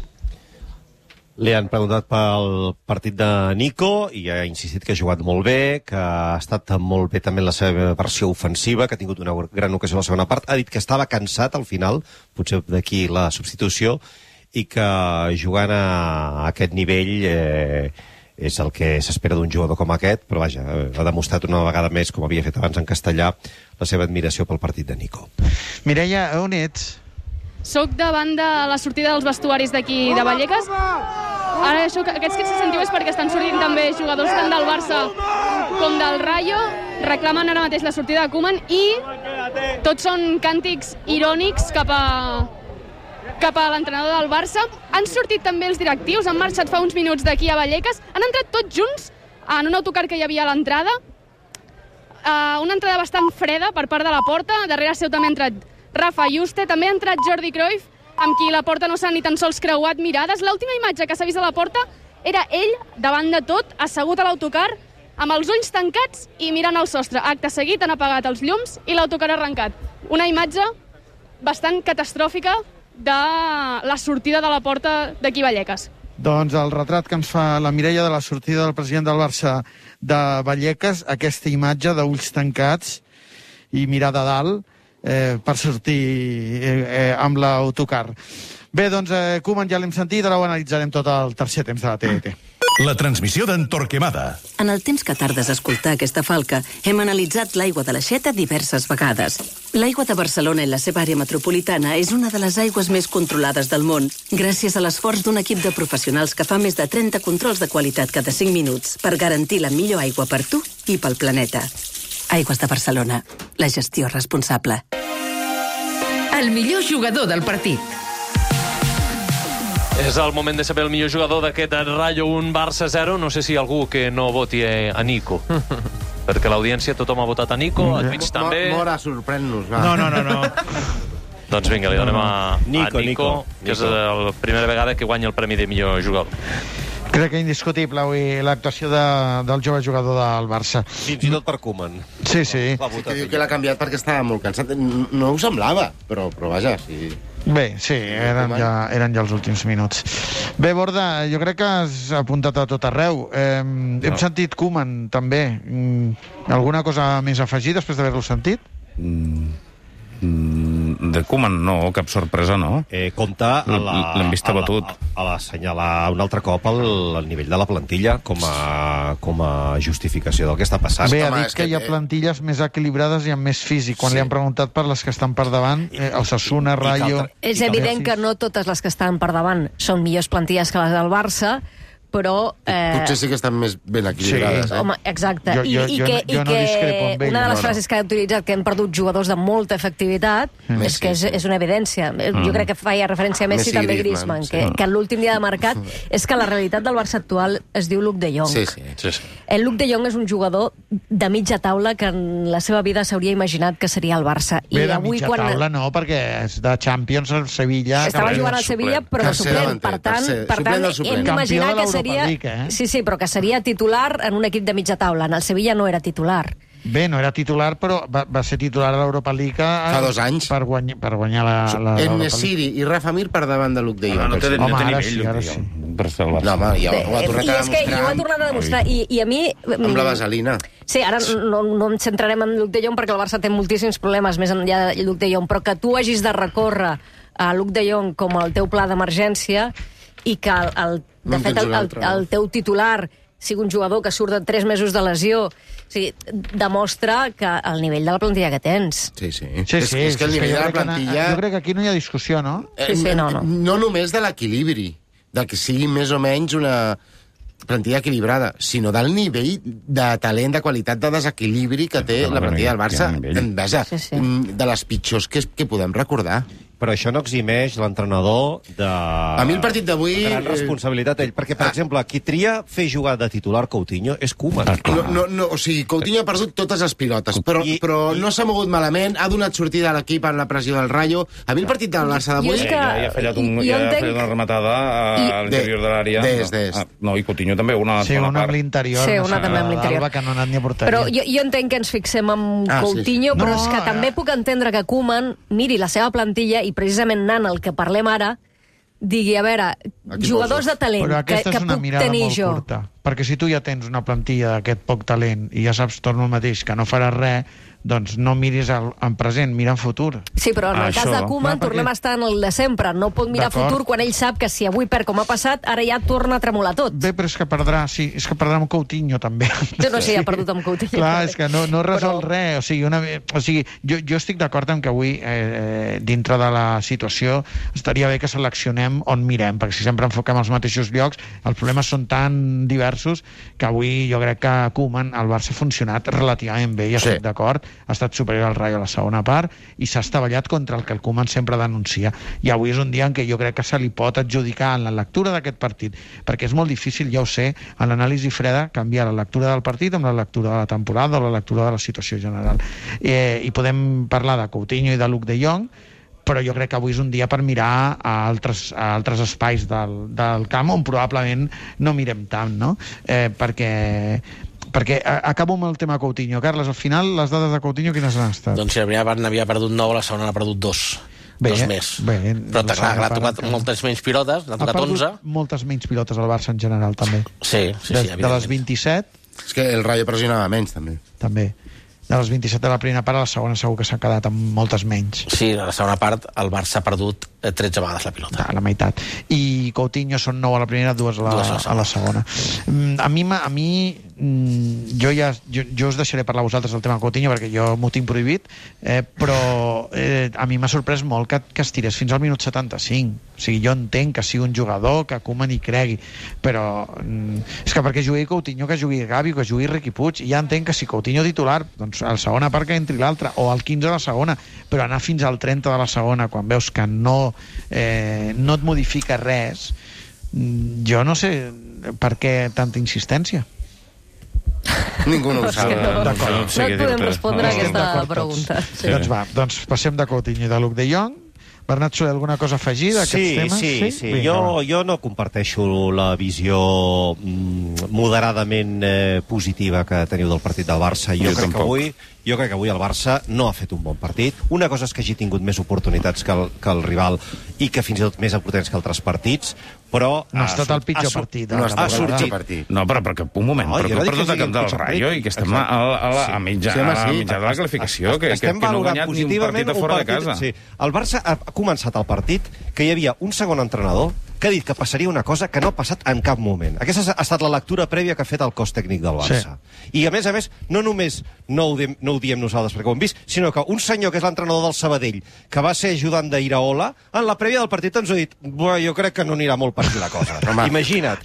Li han preguntat pel partit de Nico i ha insistit que ha jugat molt bé, que ha estat molt bé també en la seva versió ofensiva, que ha tingut una gran ocasió a la segona part. Ha dit que estava cansat al final, potser d'aquí la substitució, i que jugant a aquest nivell és el que s'espera d'un jugador com aquest, però vaja, ha demostrat una vegada més, com havia fet abans en castellà, la seva admiració pel partit de Nico. Mireia, on ets? Soc davant de la sortida dels vestuaris d'aquí de Vallecas. Ara aquests que se sentiu és perquè estan sortint també jugadors tant del Barça com del Rayo. Reclamen ara mateix la sortida de Koeman i tots són càntics irònics cap a l'entrenador del Barça. Han sortit també els directius, han marxat fa uns minuts d'aquí a Vallecas. Han entrat tots junts en un autocar que hi havia a l'entrada. Una entrada bastant freda per part de la porta. Darrere seu també ha entrat Rafa Juste, també ha entrat Jordi Cruyff, amb qui la porta no s'ha ni tan sols creuat mirades. L'última imatge que s'ha vist a la porta era ell, davant de tot, assegut a l'autocar, amb els ulls tancats i mirant al sostre. Acte seguit han apagat els llums i l'autocar ha arrencat. Una imatge bastant catastròfica de la sortida de la porta d'aquí Vallecas. Doncs el retrat que ens fa la Mireia de la sortida del president del Barça de Vallecas, aquesta imatge d'ulls tancats i mirada a dalt, per sortir amb l'autocar. Bé, doncs, Koeman ja l'hem sentit, ara ho analitzarem tot el tercer temps de la TDT. La transmissió d'en Torquemada. En el temps que tardes a escoltar aquesta falca, hem analitzat l'aigua de l'Aixeta diverses vegades. L'aigua de Barcelona i la seva àrea metropolitana és una de les aigües més controlades del món, gràcies a l'esforç d'un equip de professionals que fa més de 30 controls de qualitat cada 5 minuts per garantir la millor aigua per tu i pel planeta. Aigües de Barcelona, la gestió responsable. El millor jugador del partit. És el moment de saber el millor jugador d'aquest Rayo 1 Barça 0. No sé si hi ha algú que no voti a Nico. Perquè l'audiència tothom ha votat a Nico, a Twitch també. Mora, sorprèn-nos. No. Doncs vinga, li donem a Nico, que és la primera vegada que guanya el premi de millor jugador. Crec que indiscutible avui l'actuació del jove jugador del Barça. Fins i tot per Koeman. Sí. Que diu que l'ha canviat perquè estava molt cansat. No ho semblava, però vaja, sí. Bé, sí, eren ja els últims minuts. Bé, Borda, jo crec que has apuntat a tot arreu. Hem sentit Koeman, també. Alguna cosa més a afegir després d'haver-lo sentit? De Koeman no, cap sorpresa, no? Compta l'hem vist abatut. A l'assenyalar un altre cop el nivell de la plantilla com a justificació del que està passant. Bé, ha dit que hi ha plantilles més equilibrades i amb més físic. Quan li han preguntat per les que estan per davant, Osasuna, Rayo... És evident que no totes les que estan per davant són millors plantilles que les del Barça, però... Potser sí que estan més ben equilibrades. Sí. Home, exacte. Jo no discrepo amb ell. Una de les frases que ha utilitzat, que hem perdut jugadors de molta efectivitat, és que és una evidència. Jo crec que feia referència a Messi, també Griezmann, que l'últim dia de mercat és que la realitat del Barça actual es diu Luc de Jong. Sí. El Luc de Jong és un jugador de mitja taula que en la seva vida s'hauria imaginat que seria el Barça. Bé, de mitja taula no, perquè és de Champions al Sevilla... Estava jugant al Sevilla, però de suplent. Per tant, hem d'imaginar que Sí, però que seria titular en un equip de mitja taula. En el Sevilla no era titular. Bé, no era titular, però va ser titular a l'Europa League fa 2 anys per guanyar la En-Nesyri i Rafa Mir per davant de Luc de Jong. No té nivell, Luc de Jong. Per ser el Barça. No, home, ja ho ha tornat a demostrar. I ho ha tornat a demostrar. I a mi... Amb la vaselina. Sí, ara no ens centrarem en Luc de Jong perquè el Barça té moltíssims problemes més enllà de Luc de Jong, però que tu hagis de recórrer a Luc de Jong com el teu pla d'emergència i que de fet el teu titular sigui un jugador que surt de 3 mesos de lesió, o sigui, demostra que el nivell de la plantilla que tens. Sí. És que el nivell de la plantilla... Jo crec que aquí no hi ha discussió, no? Sí, no. No només de l'equilibri, de que sigui més o menys una plantilla equilibrada, sinó del nivell de talent, de qualitat, de desequilibri que té la plantilla del Barça. Vaja, de les pitjors que podem recordar. Però això no eximeix l'entrenador de... A mi el partit d'avui... gran responsabilitat ell, perquè, per exemple, qui tria fer jugar de titular Coutinho és Koeman. O sigui, Coutinho ha perdut totes les pilotes, però no s'ha mogut malament, ha donat sortida a l'equip en la pressió del Rayo. A mi el partit del Barça d'avui... Ja ha fallat una rematada a l'interior de l'àrea. No, i Coutinho també, una segona part. Amb l'interior. Sí, una també amb l'interior. Que no ha anat ni a porteria. Però jo entenc que ens fixem en Coutinho, però és que també puc entendre que Koeman miri la seva plantilla i precisament anant el que parlem ara, digui, a veure, jugadors de talent que puc tenir jo. Curta, perquè si tu ja tens una plantilla d'aquest poc talent i ja saps, torno el mateix, que no faràs res, doncs no miris en present, mira en futur. Sí, però en el cas de Koeman tornem a estar en el de sempre. No pot mirar futur quan ell sap que si avui perd com ha passat, ara ja torna a tremolar tot. Bé, però és que perdrà amb Coutinho, també. No sé, ha perdut amb Coutinho. Clar, és que no resol res. O sigui, jo estic d'acord amb que avui, dintre de la situació, estaria bé que seleccionem on mirem, perquè si sempre enfoquem als mateixos llocs, els problemes són tan diversos que avui jo crec que Koeman, el Barça, ha funcionat relativament bé, i estic d'acord. Ha estat superior al Rayo a la segona part i s'ha estavellat contra el que el Koeman sempre denuncia, i avui és un dia en què jo crec que se li pot adjudicar en la lectura d'aquest partit, perquè és molt difícil, ja ho sé, en l'anàlisi freda, canviar la lectura del partit amb la lectura de la temporada o la lectura de la situació general. I podem parlar de Coutinho i de Luc de Jong, però jo crec que avui és un dia per mirar a altres espais del camp on probablement no mirem tant, no? Perquè acabo amb el tema Coutinho. Carles, al final, les dades de Coutinho quines han estat? Doncs si n'havia perdut 9, la segona n'ha perdut 2. Dos més. Però clar, ha tocat moltes menys pilotes, n'ha tocat 11. Ha perdut moltes menys pilotes al Barça en general, també. Sí, de les 27... És que el Rayo pressionava menys, també. També. De les 27 de la primera part, a la segona segur que s'ha quedat amb moltes menys. Sí, a la segona part el Barça ha perdut 13 vegades la pilota. La meitat. I Coutinho són 9 a la primera, 2 a la segona. A mi jo us deixaré parlar a vosaltres del tema Coutinho perquè jo m'ho tinc prohibit, però a mi m'ha sorprès molt que es tirés fins al minut 75. O sigui, jo entenc que sigui un jugador, que Koeman hi cregui, però és que perquè jugui Coutinho, que jugui Gavi, que jugui Riqui Puig, i ja entenc que si Coutinho titular, doncs a la segona part que entri l'altre, o al 15 de la segona, però anar fins al 30 de la segona quan veus que no et modifica res, jo no sé per què tanta insistència. Ningú no ho sap. No et podem respondre a aquesta pregunta. Doncs passem de Coutinho i de Luc de Jong, Bernat Soler, alguna cosa afegida a aquests temes? Sí. Jo no comparteixo la visió moderadament positiva que teniu del partit del Barça. Jo crec que avui el Barça no ha fet un bon partit. Una cosa és que hagi tingut més oportunitats que el rival i que fins i tot més oportunitats que altres partits, però... No ha estat el pitjor partit. Ha sortit. No, però un moment, però que heu perdut el camp del Rayo i que estem a mitjà de la classificació, que no ha guanyat ni un partit a fora de casa. El Barça ha començat el partit que hi havia un segon entrenador que ha dit que passaria una cosa que no ha passat en cap moment. Aquesta ha estat la lectura prèvia que ha fet el cos tècnic del Barça. I, a més, no només no ho diem nosaltres perquè ho hem vist, sinó que un senyor que és l'entrenador del Sabadell, que va ser ajudant d'Iraola, en la prèvia del partit ens ha dit jo crec que no anirà molt per aquí la cosa. Imagina't.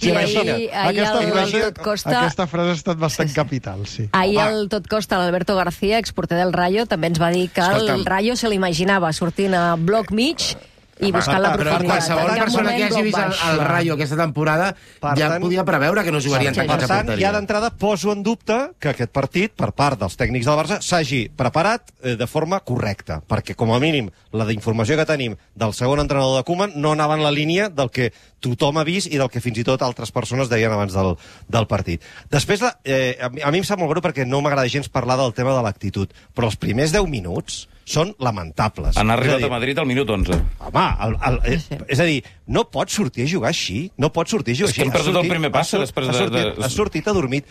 Aquesta frase ha estat bastant capital, sí. Ahir el Tot Costa, l'Alberto García, exporter del Rayo, també ens va dir que el Rayo se l'imaginava sortint a bloc mig i buscant la profunditat. Però qualsevol persona que hagi vist el Rayo aquesta temporada ja podia preveure que no jugarien tants a porteria. Per tant, ja d'entrada poso en dubte que aquest partit, per part dels tècnics del Barça, s'hagi preparat de forma correcta, perquè, com a mínim, la informació que tenim del segon entrenador de Koeman no anava en la línia del que tothom ha vist i del que fins i tot altres persones deien abans del partit. Després, a mi em sap molt greu perquè no m'agrada gens parlar del tema de l'actitud, però els primers 10 minuts són lamentables. Han arribat a Madrid al minut 11. Home, és a dir, no pots sortir a jugar així. No pots sortir a jugar així. És que han perdut el primer passe després de... Has sortit adormit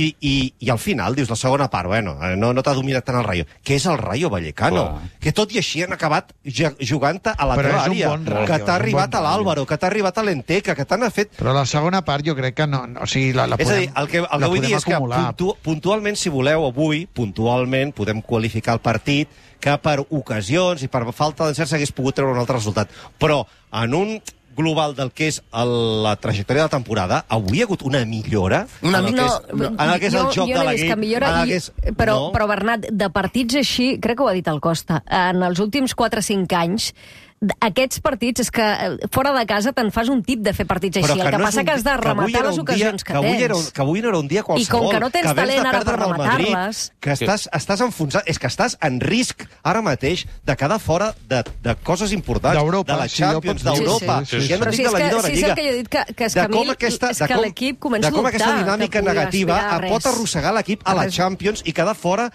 i al final, dius, la segona part, bueno, no t'ha dominat tant el Rayo. Què és el Rayo Vallecano? Que tot i així han acabat jugant a la teva àrea. Que t'ha arribat a l'Àlvaro, que t'ha arribat a l'Enteca, que t'han fet... Però la segona part jo crec que no... O sigui, la podem... És a dir, el que vull dir és que puntualment, si voleu, avui, puntualment, podem qualificar el partit que per ocasions i per falta d'encert s'hagués pogut treure un altre resultat. Però en un global del que és la trajectòria de la temporada, avui hi ha hagut una millora en el que és el joc de l'equip. Però, Bernat, de partits així, crec que ho ha dit el Costa, en els últims 4 o 5 anys, aquests partits, és que fora de casa te'n fas un tip de fer partits així. El que passa que has de rematar les ocasions que tens. Que avui no era un dia qualsevol. I com que no tens talent ara per rematar-les... Que estàs enfonsat, és que estàs en risc ara mateix de quedar fora de coses importants. D'Europa. De la Champions, d'Europa. Ja no dic de la Lliga de la Lliga. Sí, és el que jo he dit, que és que l'equip comença a dubtar. De com aquesta dinàmica negativa pot arrossegar l'equip a la Champions i quedar fora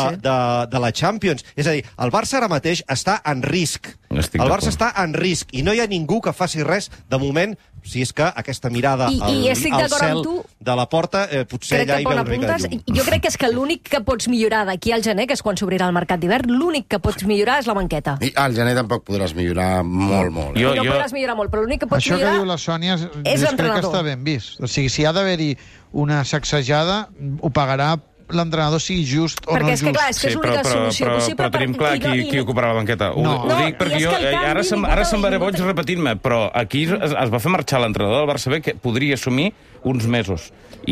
de la Champions. És a dir, el Barça ara mateix està en risc. El Barça està en risc i no hi ha ningú que faci res de moment, si és que aquesta mirada al cel de la porta potser allà hi veu una mica de llum. Jo crec que és que l'únic que pots millorar d'aquí al gener, que és quan s'obrirà el mercat d'hivern, l'únic que pots millorar és la banqueta. I al gener tampoc podràs millorar molt. No podràs millorar molt, però l'únic que pots millorar... Això que diu la Sònia és crec que està ben vist. O sigui, si ha d'haver-hi una sacsejada, ho pagarà l'entrenador sigui just o no just. Perquè és que, clar, és que és l'única solució possible. Però tenim clar qui ocuparà la banqueta. Ho dic perquè jo ara se'n veré boig repetint-me, però aquí es va fer marxar l'entrenador del Barça B que podria assumir uns mesos.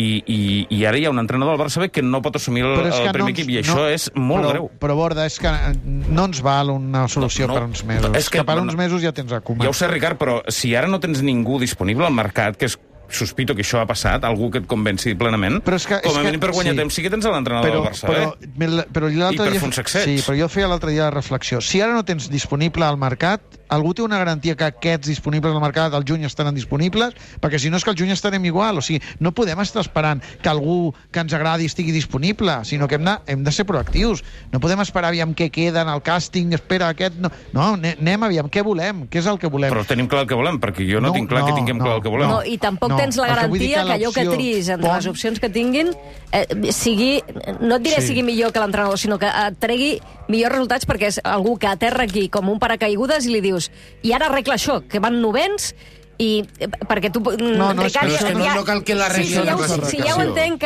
I ara hi ha un entrenador del Barça B que no pot assumir el primer equip, i això és molt greu. Però, Borda, és que no ens val una solució per uns mesos. És que per uns mesos ja tens a Koeman. Ja ho sé, Ricard, però si ara no tens ningú disponible al mercat, que és sospito que això ha passat, algú que et convenci plenament, com a mínim per guanyar temps sí que tens l'entrenador del Barça, però i per fer un sacseig. Sí, però jo feia l'altre dia la reflexió. Si ara no tens disponible al mercat, algú té una garantia que aquests disponibles al mercat al juny estaran disponibles? Perquè si no és que al juny estarem igual. O sigui, no podem estar esperant que algú que ens agradi estigui disponible, sinó que hem de ser proactius. No podem esperar aviam què queda en el càsting, espera aquest... No, anem aviam, què volem? Què és el que volem? Però tenim clar el que volem, perquè jo no tinc clar que tinguem clar el que volem. No, i tampoc tens la garantia que allò que triïs entre les opcions que tinguin sigui, no et diré sigui millor que l'entrenador, sinó que et tregui millors resultats, perquè és algú que aterra aquí com un paracaigudes i li dius, i ara arregla això, que van novens, i perquè tu... No cal que l'arregli la classificació. Si ja ho entenc,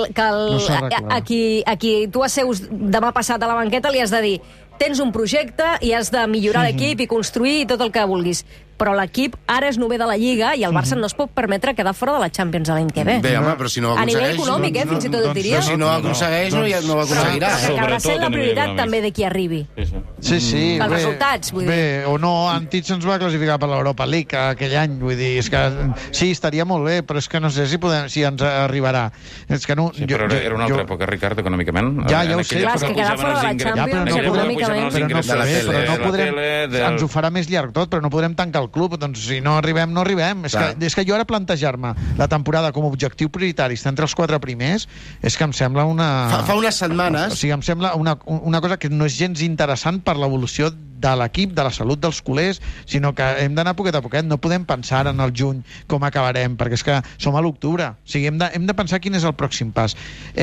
que a qui tu asseus demà passat a la banqueta li has de dir tens un projecte i has de millorar l'equip i construir tot el que vulguis. Però l'equip ara és novè de la Lliga i el Barça no es pot permetre quedar fora de la Champions l'any que ve. Bé, home, però si no ho aconsegueix... A nivell econòmic, fins i tot et diria. Si no ho aconsegueix, no ho aconseguirà. Perquè acabarà sent la prioritat també de qui arribi. Sí, pels resultats, vull dir. Bé, o no, Antich ens va classificar per l'Europa League aquell any, vull dir, és que sí, estaria molt bé, però és que no sé si ens arribarà. És que no... Sí, però era una altra època, Ricard, econòmicament. Ja ho sé. Clar, és que quedar fora de la Champions, econòmicament... Però no podrem... Ens ho farà més llarg tot, però no podrem tancar el club, doncs si no arribem, no arribem. És que jo ara plantejar-me la temporada com a objectiu prioritari estar entre els 4 primers, és que em sembla una... Fa unes setmanes... O sigui, em sembla una cosa que no és gens interessant per l'evolució de l'equip, de la salut dels culers, sinó que hem d'anar poquet a poquet. No podem pensar en el juny com acabarem, perquè és que som a l'octubre. O sigui, hem de pensar quin és el pròxim pas.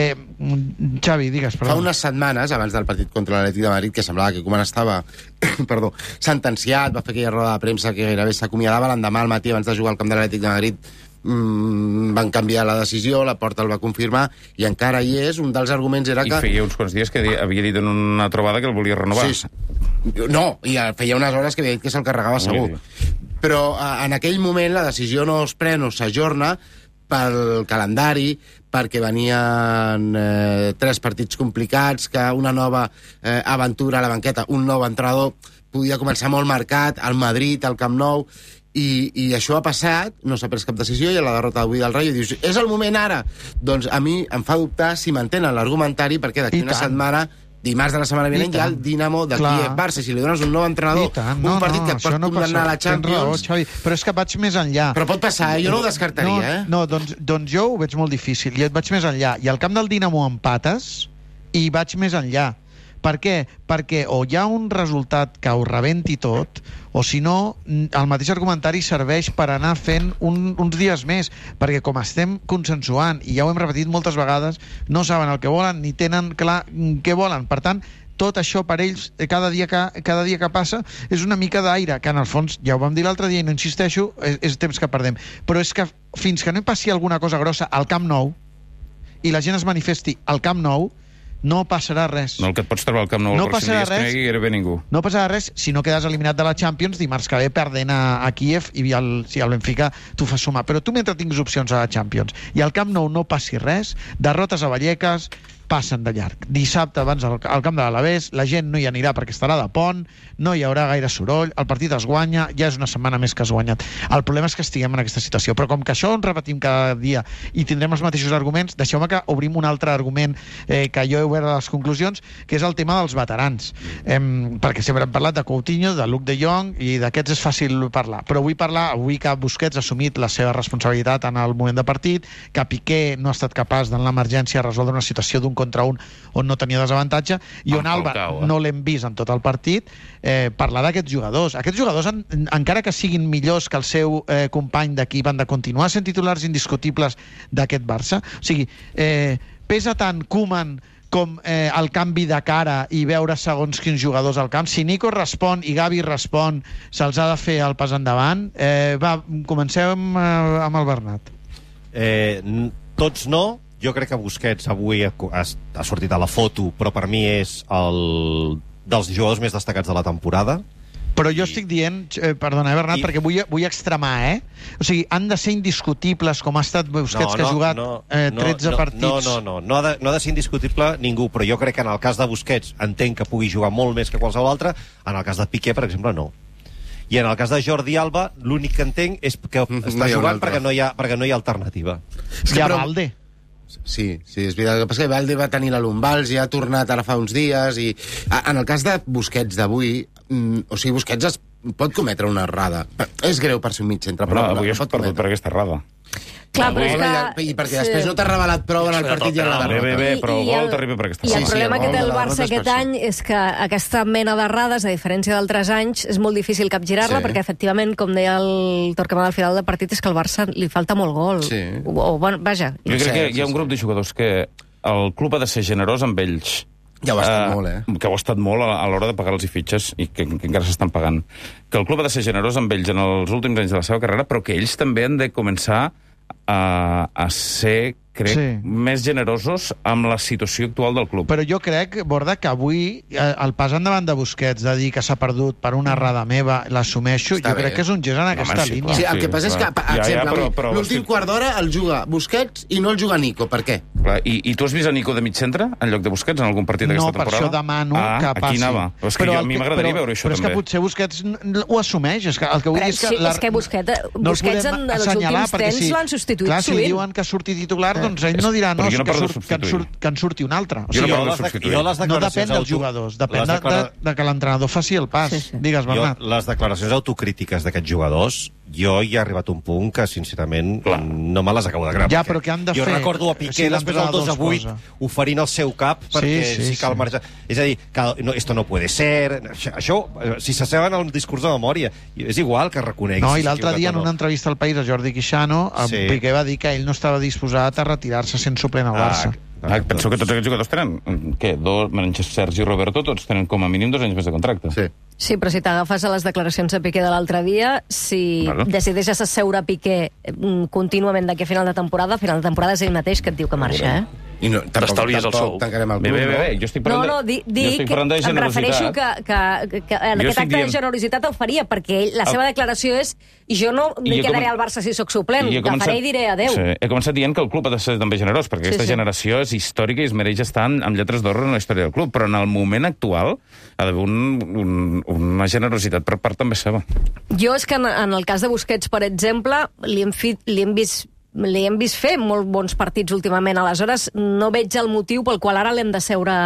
Xavi, digues, perdó. Fa unes setmanes, abans del partit contra l'Atlètic de Madrid, que semblava que Koeman estava sentenciat, va fer aquella roda de premsa que gairebé s'acomiadava, l'endemà al matí, abans de jugar al camp de l'Atlètic de Madrid, van canviar la decisió, la Porta el va confirmar i encara hi és. Un dels arguments era que... I feia uns quants dies que havia dit en una trobada que el volia renovar. Sí. No, i feia unes hores que havia dit que se'l carregava segur. Però en aquell moment la decisió no es pren o s'ajorna pel calendari, perquè venien 3 partits complicats, que una nova aventura a la banqueta, un nou entrenador podia començar molt marcat, al Madrid, al Camp Nou, i això ha passat, no s'ha pres cap decisió, i a la derrota d'avui del Rayo dius, és el moment ara? Doncs a mi em fa dubtar si mantenen l'argumentari, perquè d'aquí una setmana, dimarts de la setmana vinent, hi ha el Dinamo de Kíev-Barça. Si li dones un nou entrenador, un partit que et pot condemnar a la Champions... Però és que vaig més enllà. Però pot passar, jo no ho descartaria, No, doncs jo ho veig molt difícil, i et vaig més enllà. I al camp del Dinamo empates, i vaig més enllà. Per què? Perquè o hi ha un resultat que ho rebenti tot, o si no, el mateix argumentari serveix per anar fent uns dies més, perquè com estem consensuant, i ja ho hem repetit moltes vegades, no saben el que volen ni tenen clar què volen. Per tant, tot això per ells, cada dia que passa, és una mica d'aire, que en el fons, ja ho vam dir l'altre dia i no insisteixo, és temps que perdem. Però és que fins que no passi alguna cosa grossa al Camp Nou, i la gent es manifesti al Camp Nou, no passarà res. No, el que et pots trobar al Camp Nou el pròxim dia és que no hi hagi gairebé ningú. No passarà res si no quedes eliminat de la Champions dimarts que ve perdent a Kíev i si el Benfica t'ho fa sumar. Però tu mentre tinguis opcions a la Champions i al Camp Nou no passi res, derrotes a Vallecas, passen de llarg. Dissabte abans al camp de l'Alavés, la gent no hi anirà perquè estarà de pont, no hi haurà gaire soroll, el partit es guanya, ja és una setmana més que has guanyat. El problema és que estiguem en aquesta situació, però com que això ho repetim cada dia i tindrem els mateixos arguments, deixeu-me que obrim un altre argument que jo he obert a les conclusions, que és el tema dels veterans. Perquè sempre hem parlat de Coutinho, de Luke de Jong, i d'aquests és fàcil parlar. Però vull parlar, avui que Busquets ha assumit la seva responsabilitat en el moment de partit, que Piqué no ha estat capaç en l'emergència de resoldre una situació d'un contra un on no tenia desavantatge, i on Alba no l'hem vist en tot el partit, parlar d'aquests jugadors. Aquests jugadors, encara que siguin millors que el seu company d'equip, han de continuar sent titulars indiscutibles d'aquest Barça. O sigui, pesa tant Koeman com el canvi de cara i veure segons quins jugadors al camp. Si Nico respon i Gavi respon, se'ls ha de fer el pas endavant. Va, comencem amb el Bernat. Tots no. Jo crec que Busquets avui ha sortit a la foto, però per mi és dels jugadors més destacats de la temporada. Però jo estic dient, perdona, Bernat, perquè vull extremar, O sigui, han de ser indiscutibles, com ha estat Busquets, que ha jugat 13 partits. No ha de ser indiscutible ningú, però jo crec que en el cas de Busquets entenc que pugui jugar molt més que qualsevol altre, en el cas de Piqué, per exemple, no. I en el cas de Jordi Alba, l'únic que entenc és que està jugant perquè no hi ha alternativa. Hi ha Valde. Sí, és veritat. El que passa que Valde va tenir la lumbals, ja ha tornat ara fa uns dies, i en el cas de Busquets d'avui, o sigui, Busquets pot cometre una errada. És greu per ser un mig centre, però avui has perdut per aquesta errada. Clar, però és que... I perquè després no t'ha revelat prou en el partit i en la derrota. Però el gol t'arriba per aquesta errada. I el problema que té el Barça aquest any és que aquesta mena d'errades, a diferència d'altres anys, és molt difícil capgirar-la, perquè efectivament, com deia el Torquemada al final del partit, és que al Barça li falta molt gol. Vaja. Jo crec que hi ha un grup de jugadors que el club ha de ser generós amb ells. Ja ho ha estat molt, Que ho ha estat molt a l'hora de pagar els fitxes i que encara s'estan pagant. Que el club ha de ser generós amb ells en els últims anys de la seva carrera, però que ells també han de començar a ser, crec, més generosos amb la situació actual del club. Però jo crec, Borda, que avui el pas endavant de Busquets de dir que s'ha perdut per una errada meva, l'assumeixo, jo crec que és un gest en aquesta línia. Sí, el que passa és que, per exemple, l'últim quart d'hora el juga Busquets i no el juga Nico. Per què? clar. I tu has vist a Nico de mig centre en lloc de Busquets en algun partit d'aquesta temporada? No, per això demano que passi. Aquí anava. És que a mi m'agradaria veure això, també. Però és que potser Busquets ho assumeix. El que vull dir és que... És que Busquets en els últims temps l'han substituït sovint. Clar, si diuen que surti titular, doncs ell no dirà que en surti un altre. No depèn dels jugadors, depèn de que l'entrenador faci el pas. Digues, Bernat. Les declaracions autocrítiques d'aquests jugadors, jo hi ha arribat un punt que, sincerament, no me les acabo de gravar. Ja, però què han de fer? Jo recordo a Piqué després del 2-8 oferint el seu cap perquè sí cal marxar. És a dir, esto no puede ser... Això, si s'asseuen al discurs de memòria, és igual que reconeguis... No, i l'altre dia, en una entrevista al País a Jordi Quixano, Piqué va dir que ell no estava disposat a retirar-se sent suplent al Barça. Penso que tots aquests jugadors tenen, Sergi i Roberto, tots tenen com a mínim 2 anys més de contracte. Sí, però si t'agafes a les declaracions de Piqué de l'altre dia, si decideixes asseure Piqué contínuament d'aquí a final de temporada és ell mateix que et diu que marxa, I no, t'estalvies el sou. Tancarem el club, jo estic parlant dic que em refereixo que aquest acte de generositat el faria, perquè la seva declaració és jo no li quedaré al Barça si sóc suplent, agafaré i diré adeu. He començat dient que el club ha de ser també generós, perquè aquesta generació és històrica i es mereix estar amb lletres d'or en la història del club, però en el moment actual ha d'haver una generositat per part també seva. Jo és que en el cas de Busquets, per exemple, li hem vist fer molt bons partits últimament, aleshores no veig el motiu pel qual ara l'hem de seure...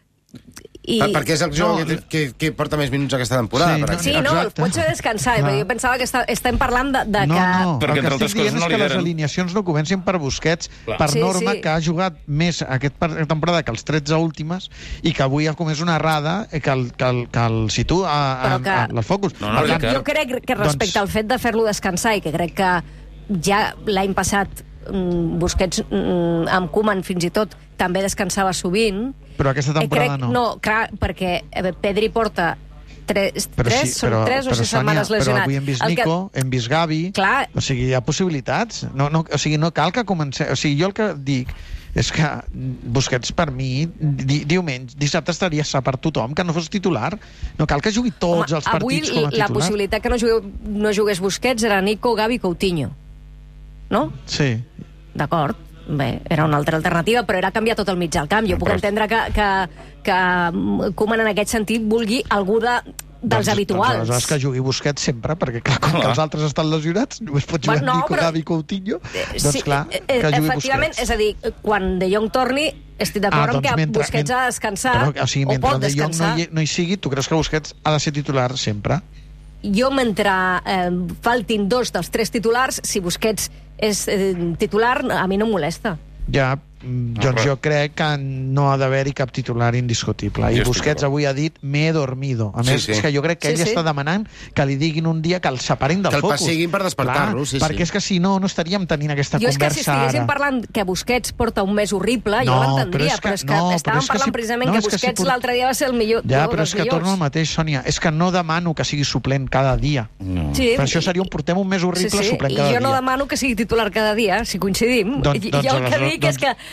Perquè és el jugador que porta més minuts aquesta temporada. Sí, pot ser descansar, però jo pensava que estem parlant de que... No, el que estic dient és que les alineacions no comencin per Busquets, per norma, que ha jugat més aquesta temporada que els 13 últimes i que avui ha comès una errada que el situa al focus. Jo crec que respecte al fet de fer-lo descansar i que crec que ja l'any passat Busquets amb Koeman fins i tot també descansava sovint, però aquesta temporada no. No, clar, perquè Pedri porta 3 o 6 setmanes lesionat. Però avui hem vist Nico, hem vist Gavi, o sigui, hi ha possibilitats. O sigui, no cal que comencem... O sigui, jo el que dic és que Busquets, per mi, dissabte estaria sa per tothom que no fos titular. No cal que jugui tots els partits com a titular. Avui la possibilitat que no jugués Busquets era Nico, Gavi, Coutinho. No? Sí. D'acord. Bé, era una altra alternativa, però era canviar tot el mig al camp. Jo puc entendre que Koeman en aquest sentit vulgui algú dels habituals. Aleshores que jugui Busquets sempre, perquè clar, com que els altres estan lesionats, només pot jugar Nico, Gavi, Coutinho, doncs clar, que jugui efectivament, Busquets. És a dir, quan De Jong torni, estic d'acord amb que Busquets ha de descansar, o pot descansar. Mentre no hi sigui, tu creus que Busquets ha de ser titular sempre? Jo, mentre faltin 2 dels 3 titulars, si Busquets és titular, a mi no em molesta. Ja, doncs jo crec que no ha d'haver-hi cap titular indiscutible. I Busquets avui ha dit m'he dormido. A més, és que jo crec que ell està demanant que li diguin un dia que el separin del focus. Que el persiguin per despertar-lo, perquè és que si no, no estaríem tenint aquesta conversa ara. Jo és que si estiguéssim parlant que Busquets porta un mes horrible, jo l'entendria, però és que estàvem parlant precisament que Busquets l'altre dia va ser el millor. Ja, però és que torno al mateix, Sònia. És que no demano que sigui suplent cada dia. Per això seria portem un mes horrible suplent cada dia. I jo no demano que sigui titular cada dia, si coincidim. Jo el que dic és que...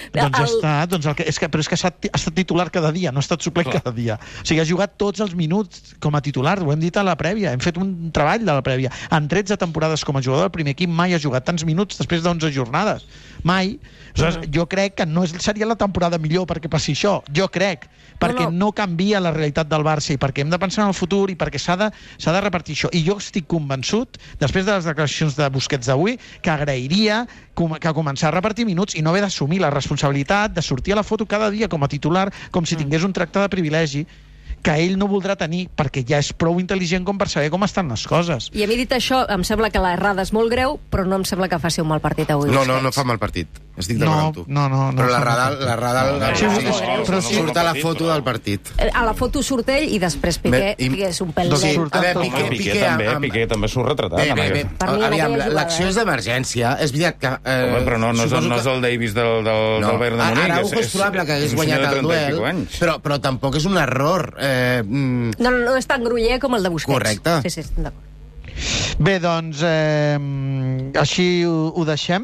Però és que ha estat titular cada dia, no ha estat suplent cada dia. O sigui, ha jugat tots els minuts com a titular, ho hem dit a la prèvia, hem fet un treball de la prèvia. En 13 temporades com a jugador del primer equip mai ha jugat tants minuts després d'11 jornades. Mai. Aleshores, jo crec que no seria la temporada millor perquè passi això. Jo crec. Perquè no canvia la realitat del Barça i perquè hem de pensar en el futur i perquè s'ha de repartir això. I jo estic convençut, després de les declaracions de Busquets d'avui, que agrairia que començar a repartir minuts i no haver d'assumir la responsabilitat de sortir a la foto cada dia com a titular, com si tingués un tracte de privilegi que ell no voldrà tenir, perquè ja és prou intel·ligent com per saber com estan les coses. I a mi, dit això, em sembla que l'errada és molt greu, però no em sembla que faci un mal partit avui. No fa mal partit. Estic d'acord amb tu. No. Però l'errada surt a la foto del partit. A la foto surt ell i després Piqué és un pèl dolent. Piqué també surt retratat. Aviam, l'acció és d'emergència. És veritat que... Però no és el Davis del Bayern de Múnich. Araujo és probable que hagués guanyat el duel, però tampoc és un error. No és tan groller com el de Busquets. Correcte. Sí, estem d'acord. Bé, doncs, així ho deixem.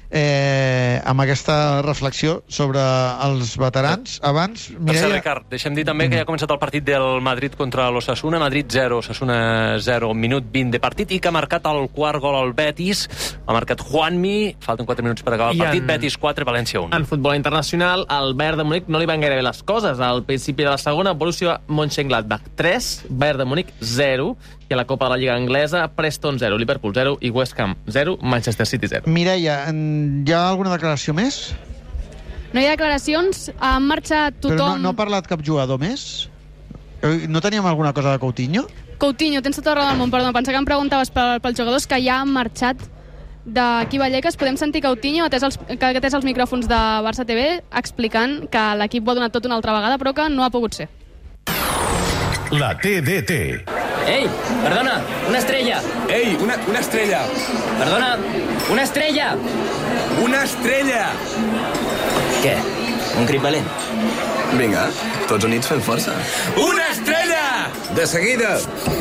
amb aquesta reflexió sobre els veterans. Abans, Mireia... Ricard, deixem dir també que ja ha començat el partit del Madrid contra l'Osasuna. Madrid 0, Osasuna 0, minut 20 de partit, i que ha marcat el quart gol al Betis. Ha marcat Juanmi, falten 4 minuts per acabar el partit. Betis 4, València 1. En futbol internacional, al Bayern de Múnich no li van gaire bé les coses. Al principi de la segona, Borussia Mönchengladbach 3, Bayern de Múnich 0, i a la Copa de la Lliga Anglesa, Preston 0, Liverpool 0 i West Ham 0, Manchester City 0. Mireia, hi ha alguna declaració més? No hi ha declaracions, han marxat tothom... Però no ha parlat cap jugador més? No teníem alguna cosa de Coutinho? Coutinho, tens tota la raó del món, perdó, pensava que em preguntaves pels jugadors que ja han marxat d'aquí Vallecas. Podem sentir Coutinho, que ha atès els micròfons de Barça TV, explicant que l'equip ho ha donat tot una altra vegada, però que no ha pogut ser. La TDT. ¡Ey! Perdona, una estrella. ¡Ey! Una estrella. Perdona, una estrella. Una estrella. Què? Un crit valent? Vinga, tots units fem força. Una estrella! De seguida.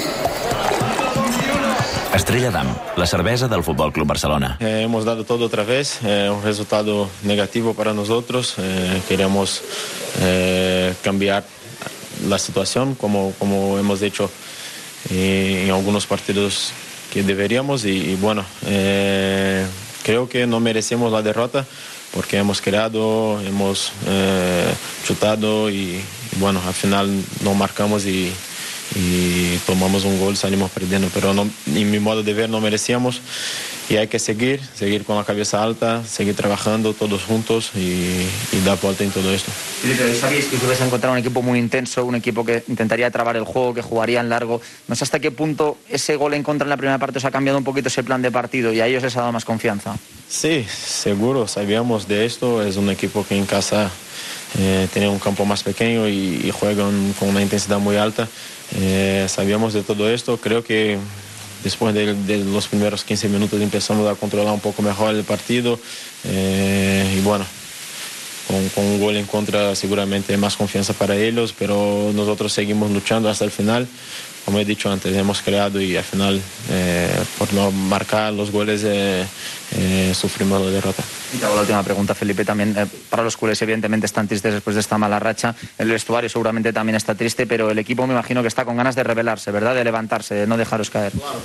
Estrella Damm, la cerveza del Fútbol Club Barcelona. Hemos dado todo otra vez, un resultado negativo para nosotros. Queremos cambiar la situación como hemos hecho en algunos partidos que deberíamos y bueno, creo que no merecemos la derrota porque hemos creado, hemos chutado y bueno, al final no marcamos y tomamos un gol, salimos perdiendo, pero no, en mi modo de ver no merecíamos y hay que seguir con la cabeza alta, seguir trabajando todos juntos y dar vuelta en todo esto. Sabéis que ibais a encontrar un equipo muy intenso, un equipo que intentaría trabar el juego, que jugaría en largo. No sé hasta qué punto ese gol en contra en la primera parte os ha cambiado un poquito ese plan de partido y a ellos les ha dado más confianza. Sí, seguro, sabíamos de esto. Es un equipo que en casa tiene un campo más pequeño y juegan con una intensidad muy alta. Sabíamos de todo esto. Creo que después de los primeros 15 minutos empezamos a controlar un poco mejor el partido y bueno, con un gol en contra seguramente más confianza para ellos, pero nosotros seguimos luchando hasta el final. Como he dicho antes, hemos creado y al final por no marcar los goles sufrimos la derrota. Y te hago la última pregunta, Felipe, también para los culés evidentemente están tristes después de esta mala racha, el vestuario seguramente también está triste, pero el equipo me imagino que está con ganas de rebelarse, ¿verdad? De levantarse, de no dejaros caer. Claro.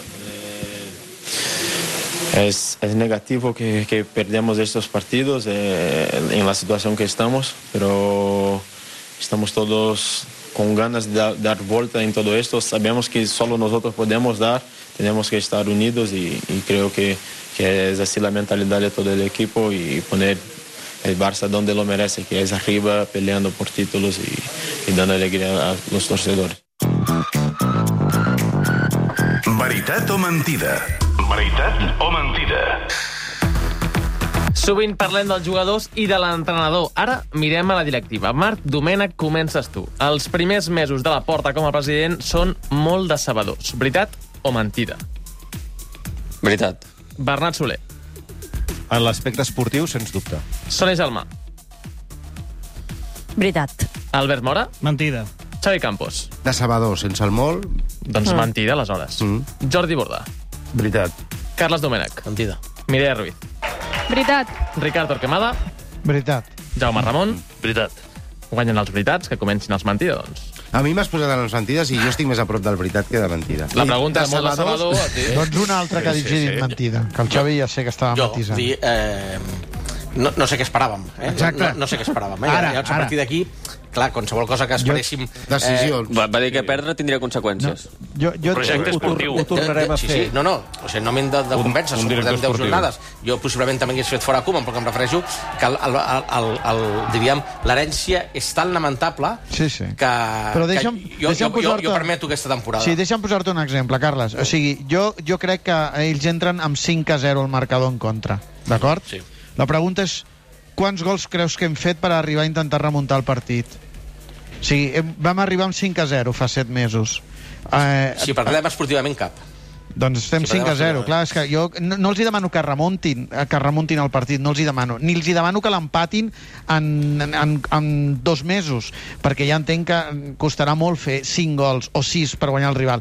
Es negativo que perdamos estos partidos en la situación que estamos, pero estamos todos con ganas de dar vuelta en todo esto. Sabemos que solo nosotros podemos dar, tenemos que estar unidos y creo que es así la mentalidad de todo el equipo y poner el Barça donde lo merece, que es arriba, peleando por títulos y dando alegría a los torcedores. Veritat o mentida? Veritat o mentida? Sovint parlem dels jugadors i de l'entrenador. Ara mirem a la directiva. Marc Domènech, comences tu. Els primers mesos de la Porta com a president són molt decebedors. Veritat o mentida? Veritat. Bernat Soler. En l'aspecte esportiu, sens dubte. Soni Gelmà. Veritat. Albert Mora. Mentida. Xavi Campos. Decebedor, sense el molt. Doncs mentida, aleshores. Jordi Borda. Veritat. Carles Domènech. Mentida. Mireia Ruiz. Veritat. Ricard Torquemada. Veritat. Jaume Ramon. Veritat. Guanyen els veritats, que comencin els mentida, doncs. A mi m'has posat en les mentides i jo estic més a prop del veritat que de mentida. La pregunta és molt decebedor. Doncs una altra que ha dit mentida, que el Xavi ja sé que estava matisant. No sé què esperàvem. Exacte. No sé què esperàvem. Llavors, a partir d'aquí, clar, qualsevol cosa que esperéssim... Decisions. Va dir que perdre tindria conseqüències. Projecte esportiu. Ho tornarem a fer. Sí, no, o sigui, no m'hem de convèncer, som 10 jornades. Jo possiblement també hagués fet fora Koeman, però que em refereixo que diríem, l'herència és tan lamentable que jo permeto aquesta temporada. Sí, deixa'm posar-te un exemple, Carles. O sigui, jo crec que ells entren amb 5-0 al marcador en contra, d'acord? Sí. La pregunta és, quants gols creus que hem fet per arribar a intentar remuntar el partit? O sigui, vam arribar amb 5-0 fa 7 mesos. Si perdem esportivament, cap. Doncs estem 5-0. Clar, és que jo no els hi demano que remuntin el partit, no els hi demano. Ni els hi demano que l'empatin en 2 mesos, perquè ja entenc que costarà molt fer 5 gols o 6 per guanyar el rival.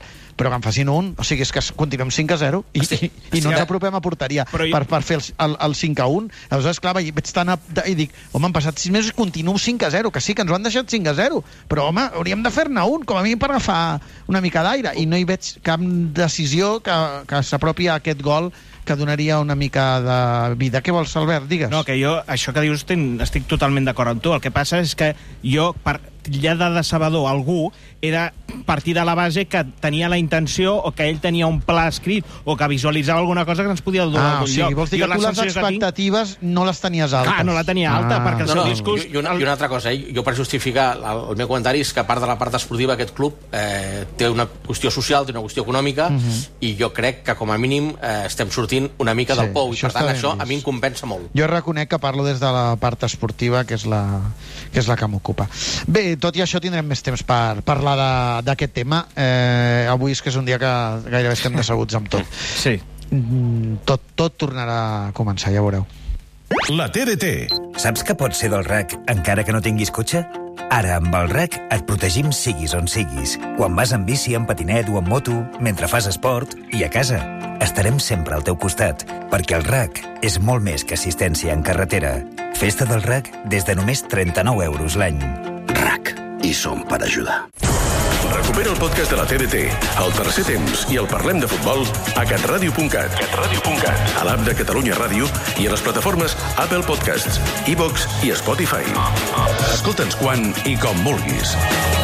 però que en facin un, o sigui, és que continuem 5-0 i no ens apropem a porteria per fer el 5-1. Aleshores, clar, vaig estar i dic, home, han passat 6 mesos i continuo 5-0, que sí, que ens ho han deixat 5-0, però, home, hauríem de fer-ne un, com a mínim per agafar una mica d'aire, i no hi veig cap decisió que s'apropi a aquest gol que donaria una mica de vida. Què vols, Albert? Digues. No, que jo, això que dius, estic totalment d'acord amb tu. El que passa és que jo, per ja de decebedor algú, era partir de la base que tenia la intenció o que ell tenia un pla escrit o que visualitzava alguna cosa que ens podia donar algun lloc. Vols dir que tu les expectatives no les tenies altes? No la tenia alta, perquè el seu discurs... I una altra cosa, jo per justificar el meu comentari és que a part de la part esportiva aquest club té una qüestió social, té una qüestió econòmica, i jo crec que com a mínim estem sortint una mica del pou, i per tant això a mi em compensa molt. Jo reconec que parlo des de la part esportiva, que és la que m'ocupa. Bé, tot i això tindrem més temps per parlar d'aquest tema. Avui és que és un dia que gairebé estem decebuts amb tot. Sí. Tot tornarà a començar, ja veureu. La TDT. Saps que pots ser del RAC encara que no tinguis cotxe? Ara, amb el RAC, et protegim siguis on siguis. Quan vas en bici, en patinet o en moto, mentre fas esport i a casa. Estarem sempre al teu costat, perquè el RAC és molt més que assistència en carretera. Festa del RAC des de només 39 euros l'any. RAC. I som per ajudar. Recupera el podcast de la TDT, el tercer temps i el Parlem de Futbol a catradio.cat, a l'app de Catalunya Ràdio i a les plataformes Apple Podcasts, iVoox i Spotify. Escolta'ns quan i com vulguis.